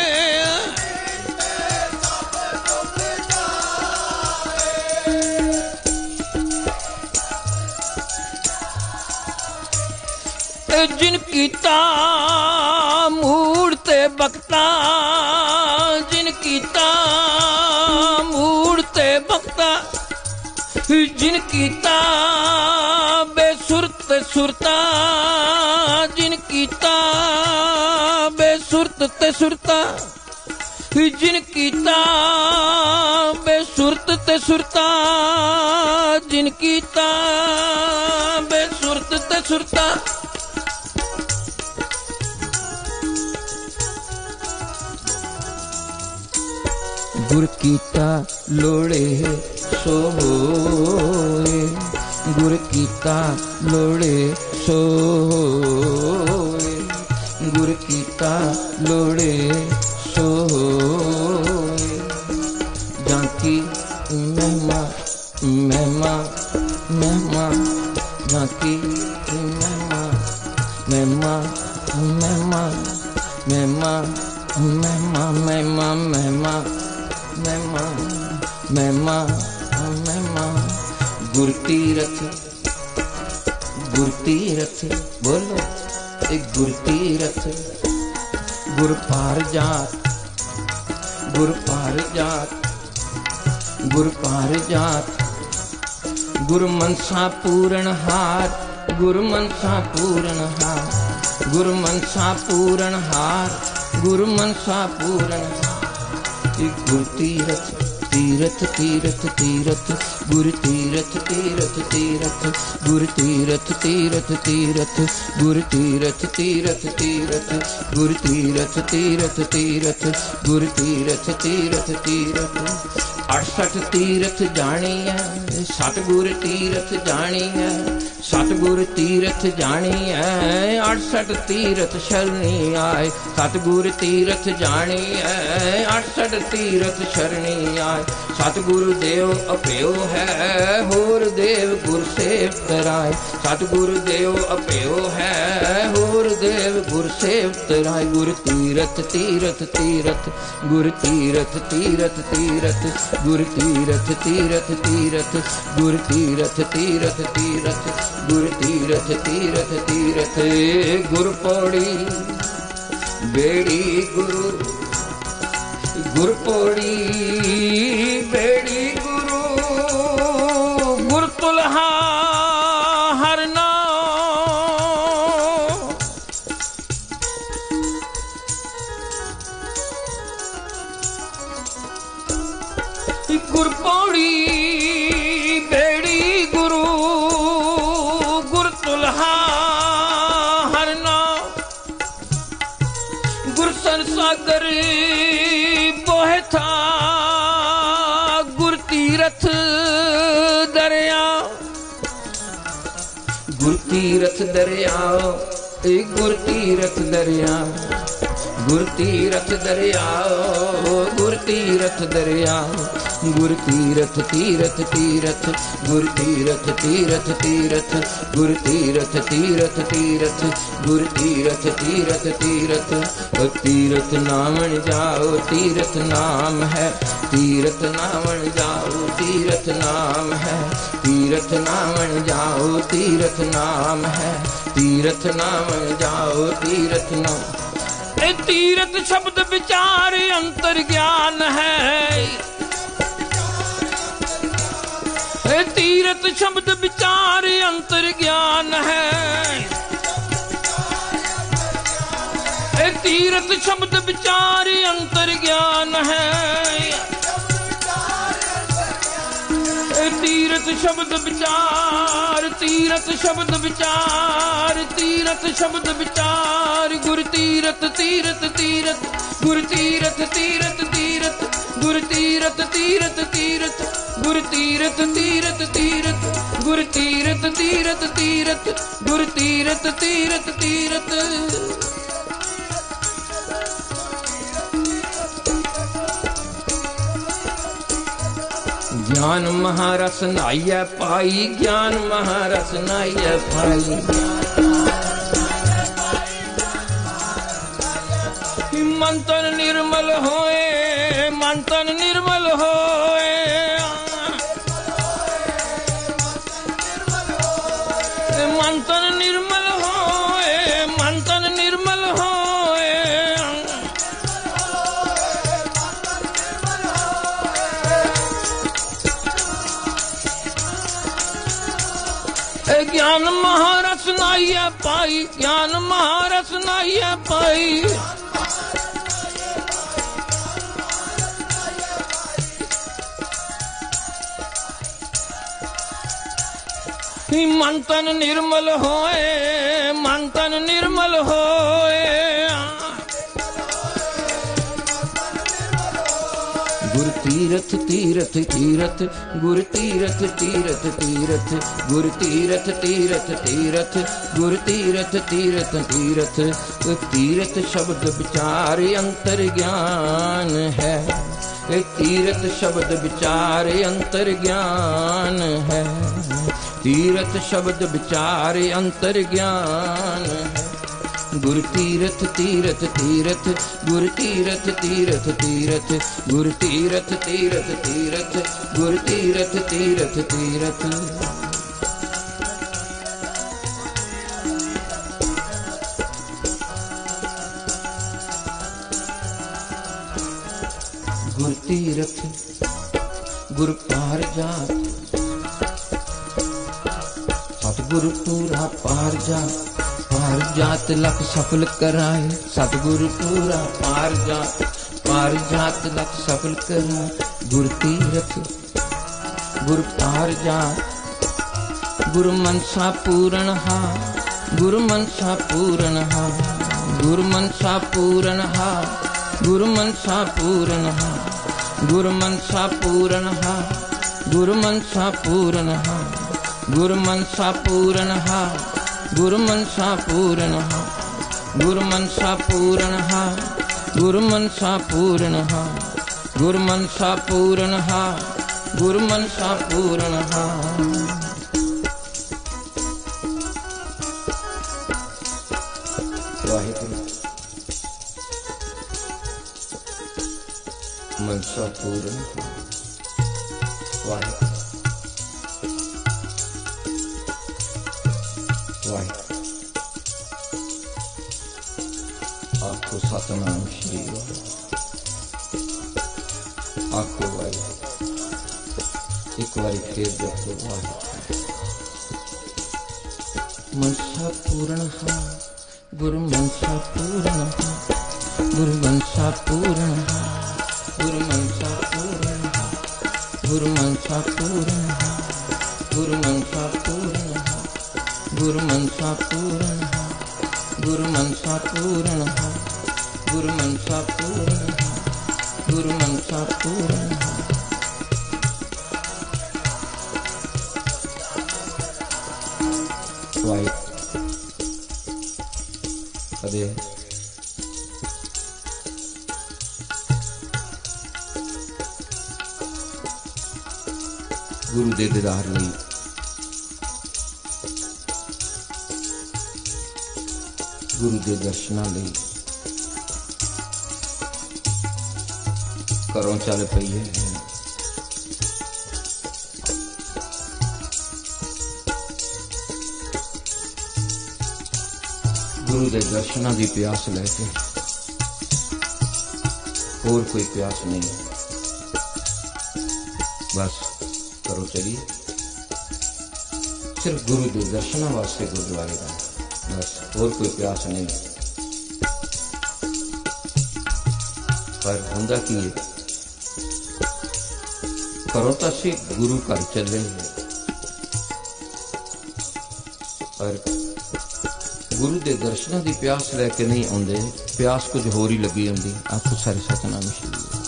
जिन कीता मूड़ते बकता, जिन कीता मूड़ते बकता, जिन कीता बेसुरत सुरता, जिन कीता बेसुरत ते सुरता, जिन कीता बेसुरत ते सुरता, जिन कीता बेसुरत ते सुरता, गुर कीता लोड़े सो होए, गुर कीता लोड़े सो होए, गुर कीता लोड़े सो होए। जाकी महिमा महिमा महिमा, जाकी महिमा महिमा महिमा महिमा महिमा महिमा महिमा महिमा महिमा महिमा, गुर तीरथ बोलो, एक गुर तीरथ, गुर पार जात, गुर पार जात, गुर पार जात, गुरु मनसा पूर्ण हार, गुरु मनसा पूर्ण हार, गुरु मनसा पूर्ण हार, गुरु मनसा पूर्ण हार, गुर तीरथ तीरथ तीरथ तीरथ गुरु तीरथ तीरथ तीरथ गुरु तीरथ तीरथ तीरथ गुरु तीरथ तीरथ तीरथ गुरु तीरथ तीरथ तीरथ गुरु तीरथ तीरथ तीरथ 68 तीरथ जानिया सतगुर तीरथ जानिया सतगुर तीरथ जानिया 68 तीरथ शरणी आए सतगुर तीरथ जानिया 68 तीरथ शरणी आए सतगुरु देव अप्यो है होर देव गुर सेव तराए सतगुरु देव अप्यो है होर देव गुर सेव तराए गुरु तीरथ तीरथ तीरथ गुरु तीरथ तीरथ तीरथ गुरु तीरथ तीरथ तीरथ गुरु तीरथ तीरथ तीरथ गुरु तीरथ तीरथ तीरथ गुरु पौड़ी बेड़ी गुरु गुरु पौड़ी बेड़ी गुरु गुरु तुल्हा हर नाम गुरु पौड़ी बेड़ी गुरु गुरु तुल्हा हर नाम गुरसन सागर बोहे था गुरु तीरथ दरिया गुरु तीरथ दरिया गुरु तीरथ दरिया गुरु तीरथ दरिया गुरु तीरथ दरिया गुरु तीरथ तीरथ तीरथ गुरु तीरथ तीरथ तीरथ गुरु तीरथ तीरथ तीरथ गुरु तीरथ तीरथ तीरथ तीरथ नामन जाओ तीरथ नाम है तीरथ नामन जाओ तीरथ नाम है तीरथ नामन जाओ तीरथ नाम है तीरथ नामन जाओ तीरथ नाम तीरथ शब्द विचार अंतर ज्ञान है तीरथ शब्द विचार अंतर ज्ञान है तीरथ शब्द विचार अंतर ज्ञान है तीरथ शब्द विचार तीरथ शब्द विचार तीरथ शब्द विचार गुरु तीरथ तीरथ तीरथ गुरु तीरथ तीरथ तीरथ गुरु तीरथ तीरथ तीरथ गुरु तीरथ तीरथ तीरथ गुरु तीरथ तीरथ तीरथ गुरु तीरथ तीरथ तीरथ ज्ञान महारस नाइया पाई ज्ञान महारस नाइया पाई मंथन निर्मल होए मंथन निर्मल होए मंथन निर्मल होए मंथन निर्मल होए ज्ञान महारस नाइया पाई ज्ञान महारस नाइया पाई मंथन निर्मल होए मंथन निर्मल होए गुरु तीरथ तीरथ तीरथ गुरु तीरथ तीरथ तीरथ गुरु तीरथ तीरथ तीरथ गुरु तीरथ तीरथ तीरथ तीरथ शब्द विचार अंतर ज्ञान है तीरथ शब्द विचार अंतर ज्ञान है तीरथ शब्द विचार अंतर ज्ञान है गुरु तीरथ तीरथ तीरथ गुरु तीरथ तीरथ तीरथ गुरु तीरथ तीरथ तीरथ गुरु तीरथ तीरथ तीरथ गुरु तीरथ गुरु पार जात सतगुरु पूरा पार जात लख सफल कराए सतगुरु पूरा पार जात लख सफल कराए गुर तीरथ गुर पार जा, गुर मनसा पूरन हा, गुर मनसा पूरन हा, गुर मनसा पूरन हा, गुर मनसा पूरन हा, गुर मनसा पूरन हा, गुर मनसा पूरन हा, गुर मनसा पूरन हा, गुर मनसा पूरन हा, गुर मनसा पूरन हा, गुर मनसा पूरन हा, गुर मनसा पूरन हा, गुर मनसा पूरन हा। वाहिगुरू मनसा पूरन हा, वाहिगुरू वाहिगुरू। आखो सतनाम श्री आखो वाहिगुरू, एक बारी फिर देखो वाहिगुरू। मनसा पूर्ण हा, गुरु मनसा पूर्ण हा, गुरु मनसा पूर्ण हा, गुरु मनसा पूर्ण हा, गुरु मनसा पूर्ण हा, गुरु मनसा पूर्ण हा, गुरु मनसा पूर्ण हा, गुरु मनसा पूर्ण हा, गुरु मनसा पूर्ण हा, गुरु मनसा पूर्ण हा। वाई कदे गुरु दे दीदार लई गुरु दे दर्शनां लई घरों चल पई है। गुरु दे दर्शनां दी प्यास लैके होर कोई प्यास नहीं, बस करो चलिए सिर्फ गुरु दे दर्शनां वास्ते गुरुद्वारे का, बस होर कोई प्यास नहीं। पर हुंदा की है, करो तो असी गुरु घर चले पर गुरु दे दर्शनां दी प्यास लैके नहीं आउंदे, प्यास कुछ होर ही लगी आउंदी। आखो सारे सतनाम श्री।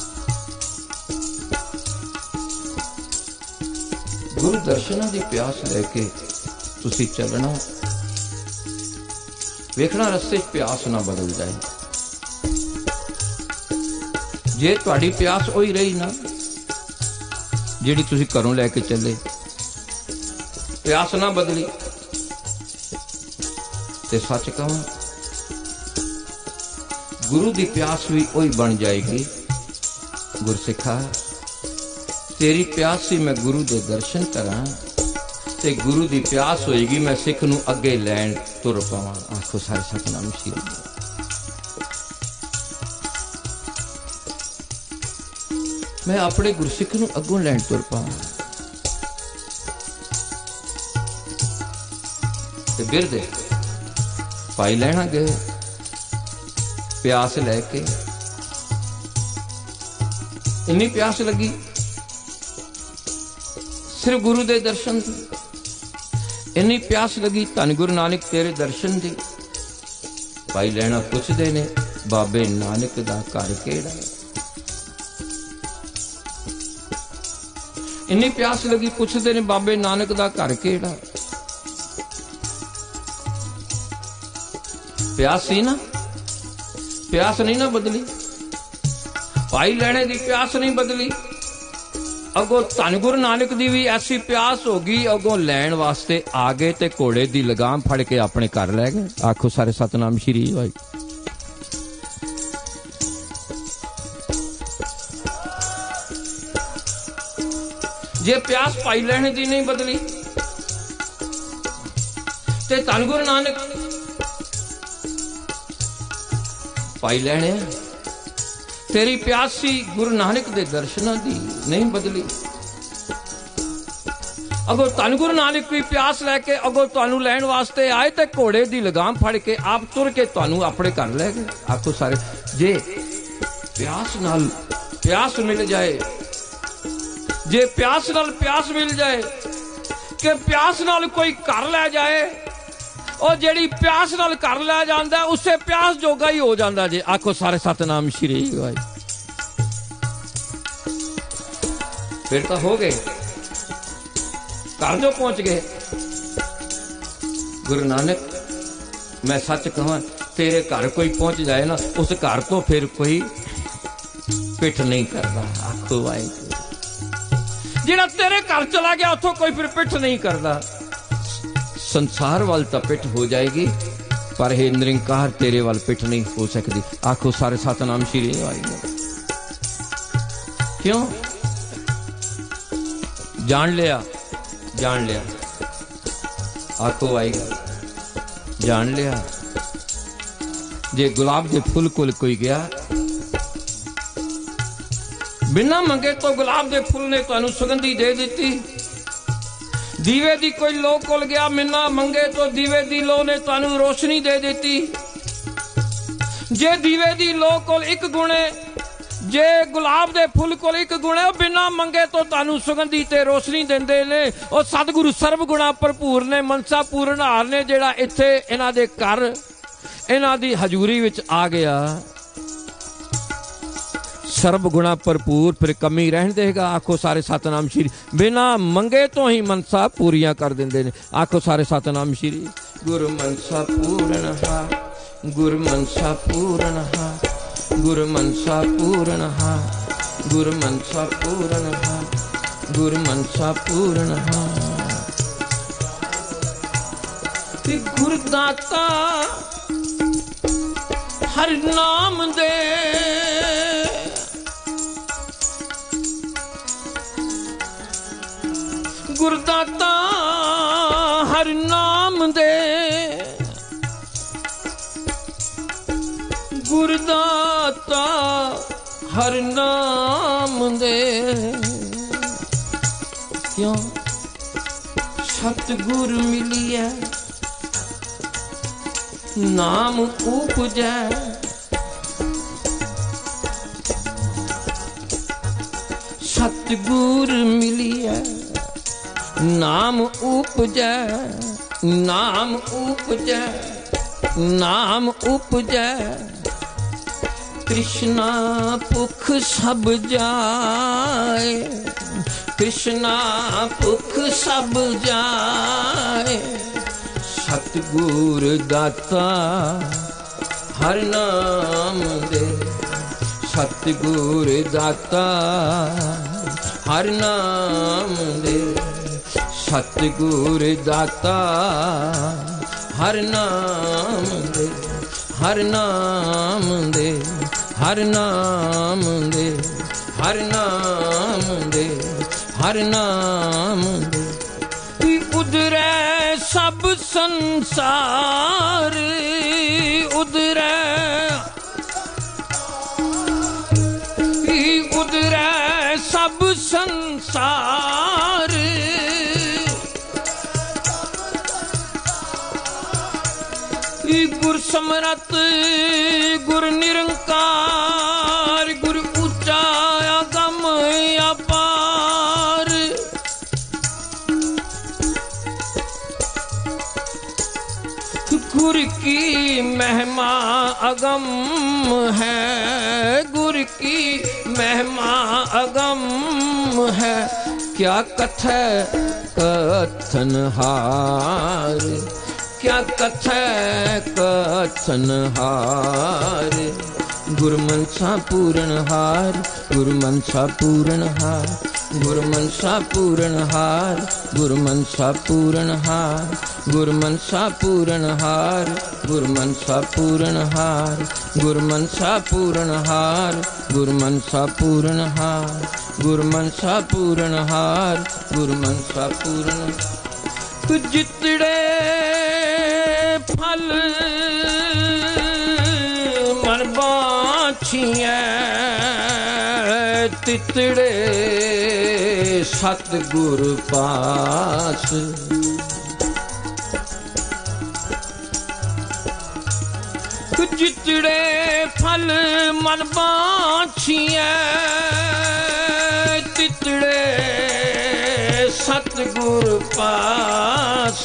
गुरु दर्शनां दी प्यास लैके तुसी चलना, वेखना रस्ते प्यास ना बदल जाए। जे तुहाडी प्यास होई रही ना जिहड़ी तुसी घरों लैके चले, प्यास ना बदली ते सच कहां गुरु दी प्यास भी वही बन जाएगी। गुरसिखा तेरी प्यास सी मैं गुरु दे दर्शन करा, ते गुरु दी प्यास होएगी मैं सिख नूं अगे लैण तुर पावां। आखो सारे सतनाम श्री। मैं अपने गुरसिख नूं अगों लैण तुर पावां ते बिरदे पाई लैना गए प्यास लैके। इन्नी प्यास लगी सिर्फ गुरु दे दर्शन दी, इन्नी प्यास लगी धन गुरु नानक तेरे दर्शन दी। पाई लैना पुछदे ने बाबे नानक दा घर केड़ा। इन्नी प्यास लगी पुछदे ने बाबे नानक दा घर केड़ा। प्यास सी ना, प्यास नहीं ना बदली, पाई लैने दी प्यास नहीं बदली। अगों धन गुरु नानक दी भी ऐसी प्यास होगी, अगों लैण वास्ते आ गए ते घोड़े दी लगाम फड़ के अपने घर लै गए। आखो सारे सतनाम श्री भाई। जे प्यास पाई लैने दी नहीं बदली ते धन गुरु नानक पाई लैने। तेरी प्यासी गुरु नानक दे दर्शनां दी नहीं बदली। अगो धन गुरु नानक की प्यास लैके अगो तुहानू लैण वास्ते आए ते घोड़े दी लगाम फड़ के आप तुर के तुहानू अपने घर लै गए। आखो सारे जे प्यास नाल प्यास मिल जाए
जे प्यास नाल प्यास मिल जाए कि प्यास नाल कोई घर लै जाए, और जेड़ी प्यास नाल घर लै जांदा उसे प्यास जोगा ही हो जांदा जे। आखो सारे सतनाम श्री वाहिगुरू। फिर तो हो गए, घर जो पहुंच गए। गुरु नानक मैं सच कहां, तेरे घर कोई पहुंच जाए ना, उस घर तो फिर कोई पिठ नहीं करता। आखो वाहिगुरू। जिहड़ा तेरे घर चला गया उथों कोई फिर पिठ नहीं करता। संसार वाल तो पिठ हो जाएगी, पर हे निरंकार तेरे वाल पिठ नहीं हो सकती। आखो सारे सतनाम श्री वाहिगुरू। क्यों? जान लिया, जान लिया। आखो वाहिगुरू, जान लिया। जे गुलाब के फुल कोल कोई गया, बिना मंगे तो गुलाब के फुल ने तुहानू सुगंधी दे दी। दीवे दी कोई लो कोल गया, बिना मंगे तो दीवे दी लो ने तुहानू रोशनी दे दी। जे दीवे दी लो कोल एक गुणे, जे गुलाब दे फुल कोल एक गुणे, बिना मंगे तो तुहानू सुगंधी ते रोशनी देंदे ने। और सतगुरु सर्व गुणा भरपूर ने, मनसा पूरनहार ने, जेड़ा इत्थे इन्हां दे घर इन्हां दी हजूरी विच आ गया। सर्व गुणा भरपूर, फिर कमी रहन देगा। आखो सारे सतनाम श्री। बिना मंगे तो ही मनसा पूरियां कर देंदे ने। आखो सारे सतनाम श्री। गुरु मनसा पूरनहा, गुरु मनसा पूरनहा, गुरु मनसा पूरनहा, गुरु मनसा पूरनहा, गुरु मनसा पूरनहा। गुरदाता हर नाम दे, गुरदाता हर नाम दे, गुरदाता हर नाम दे। क्यों? सतगुर मिलिए नाम उपजै, सतगुर मिलिए नाम उपजै, नाम उपजै, नाम उपजै। कृष्णा भुख सब जाए, कृष्णा भुख सब जाए। सतगुर दाता हर नाम दे, सतगुर दाता हर नाम दे, सतगुर दाता हर नाम दे, हर नाम दे, हर नाम दे, हर नाम दे, हर नाम दे। उधरे सब संसार, उधरे उधरे सब संसार। गुर समरत गुर निरंकार, गुर ऊंचा अगम अपार। गुर की महिमा अगम है, गुर की महिमा अगम है। क्या कथै कथन हार, क्या कथै कथन हार। गुरु मनसा पूरनहार, गुरु मनसा पूरनहार, गुरु मनसा पूरनहार, गुरु मनसा पूरनहार, गुरु मनसा पूरनहार, गुरु मनसा पूरनहार, गुरु मनसा पूरनहार, गुरु मनसा पूरनहार, गुरु मनसा पूरनहार, गुरु मनसा पूरन। जितड़े फल मन बाछिया, तितड़े सतगुर पास। जितड़े फल मन बाछिया, इतड़े सतगुर पास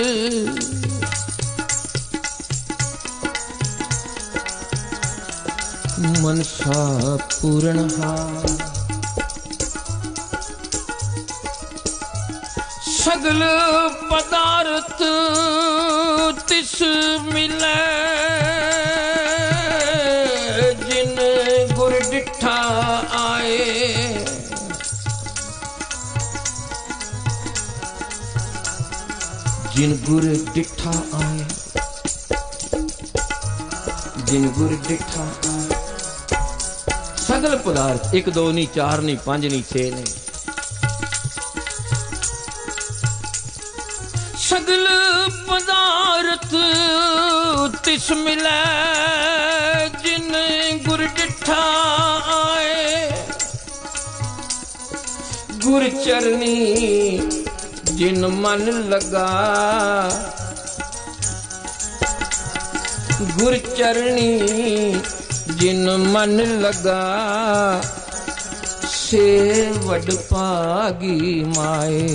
मनसा पूर्ण हार सगल पदार्थ तिस मिले जिन गुर डिठा आए जिन गुर डिठा आए जिन गुर डिठा आए सगल पदार्थ एक दो नहीं चार नहीं पांच नहीं छे नहीं सगल पदार्थ तिस मिले जिन गुर डिठा आए गुर चरनी जिन मन लगा गुर चरनी जिन मन लगा से वड पागी माए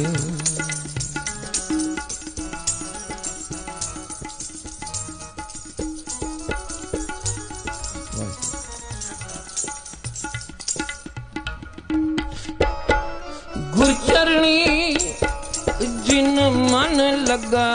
गुर चरणी जिन मन लगा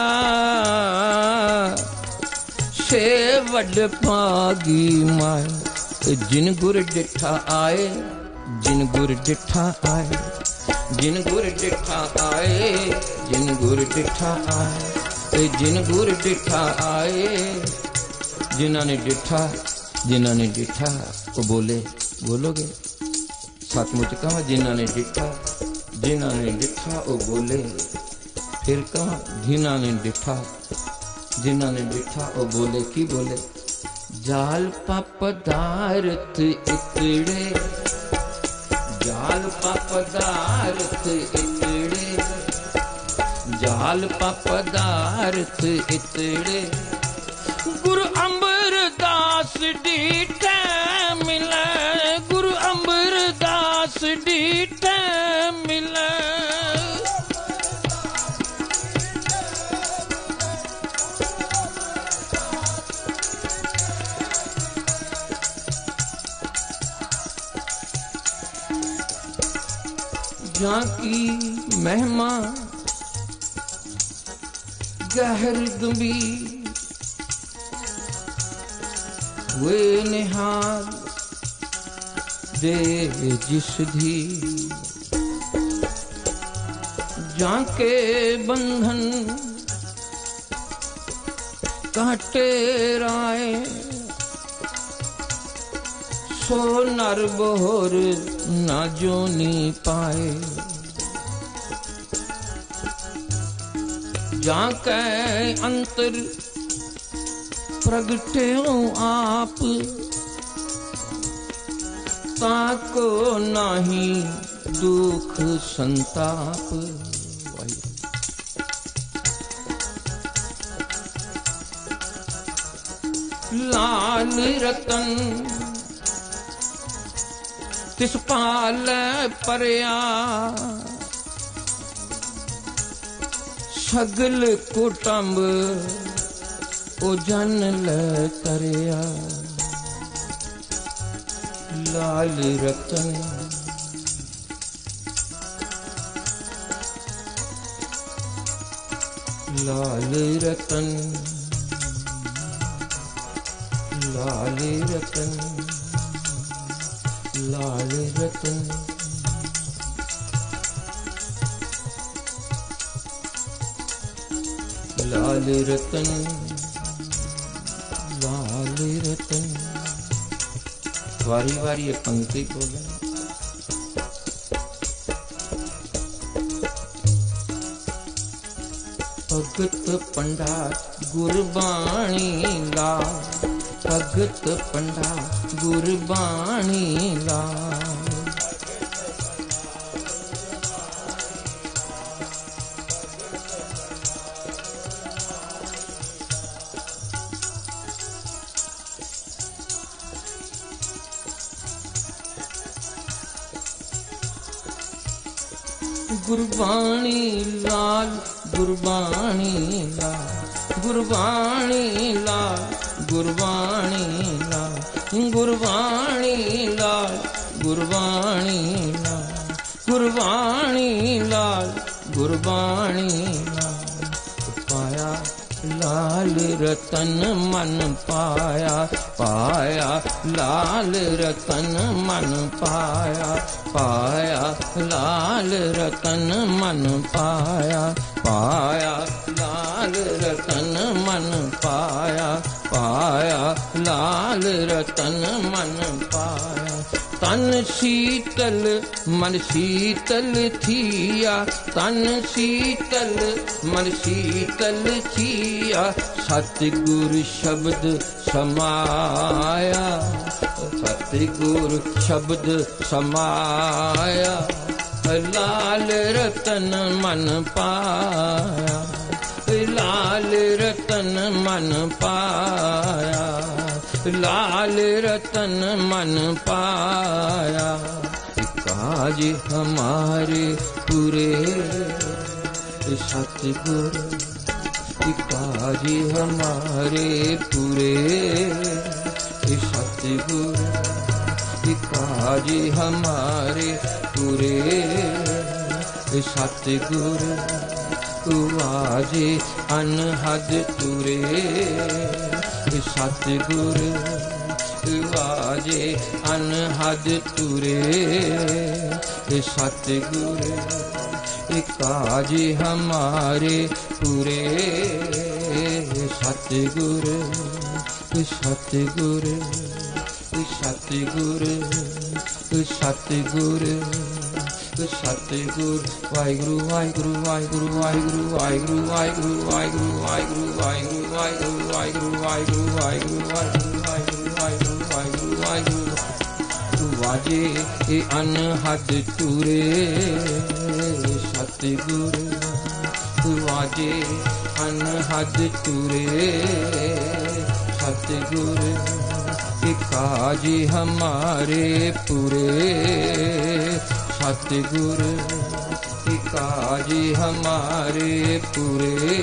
से वड पागी माए जिन गुर डिठा आए जिन गुर डिठा आए जिन गुर डिठा आए जिन गुर डिठा आए जिन गुर डिठा आए जिन्हों ने डिठा वो बोले बोलोगे सचमुच कहा जिन्हों ने डिठा वो बोले फिर कहा जिन्होंने डिठा वो बोले की बोले जाल पदार्थ इतड़े जाल पदार्थ इतड़े जाल पदार्थ इतड़े गुरु अमरदास डीठे मिले गुरु अमरदास डीठे मिले जहाँ की महिमा गहर गंभीर वे निहाल दे जिस धी जहाँ के बंधन काटे राय सो नर बोर ना जोनी पाए जहाँ के अंतर प्रगटे आप ताको नाही दुख संताप लाल रतन तिस पाल परया सगल कुटुंब ओ जन ले तरया लाल रतन लाल रतन लाल रतन लाल रतन लाल रतन लाल रतन वारी वारी एक पंक्ति बोले भगत पंडा गुरबाणी ला भगत पंडा गुरबाणी ला गुरबाणी लाल गुरबाणी लाल गुरबाणी लाल गुरबाणी लाल गुरबाणी लाल गुरबाणी लाल गुरबाणी लाल गुरबाणी लाल पाया लाल रतन मन पाया पाया लाल रतन मन पाया पाया लाल रतन मन पाया पाया लाल रतन मन पाया पाया लाल रतन मन पाया तन शीतल मन शीतल थिया तन शीतल मन शीतल थिया सतगुर शब्द समाया सतगुर शब्द समाया लाल रतन मन पाया लाल रतन मन पाया लाल रतन मन पाया काज हमारे पूरे सतगुर काज हमारे पूरे सतगुर काज हमारे पूरे सतगुर आजे अनहद तुरे सतगुर आजे अनहद तुरे सतगुर काज हमारे पूरे सतगुर सतगुर सतगुर सतगुर सतगुर वाहिगुरु वाहिगुरु वाहिगुरु वाहिगुरु वाहिगुरु वाहिगुरु वाहिगुरु वाहिगुरु वाहिगुरु वाहिगुरु वाहिगुरु वाहिगुरु वाहिगुरु वाहिगुरु वाहिगुरु वाहिगुरु वाहिगुरु तू वाजे ए अनहद तुरे सतगुर तू वाजे अनहद तुरे सतगुर काज हमारे पूरे सतगुर काज हमारे पूरे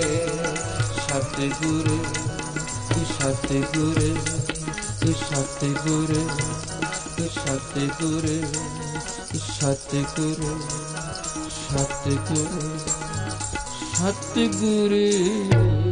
सतगुर सतगुर सतगुर सतगुर सतगुर सतगुर सतगुर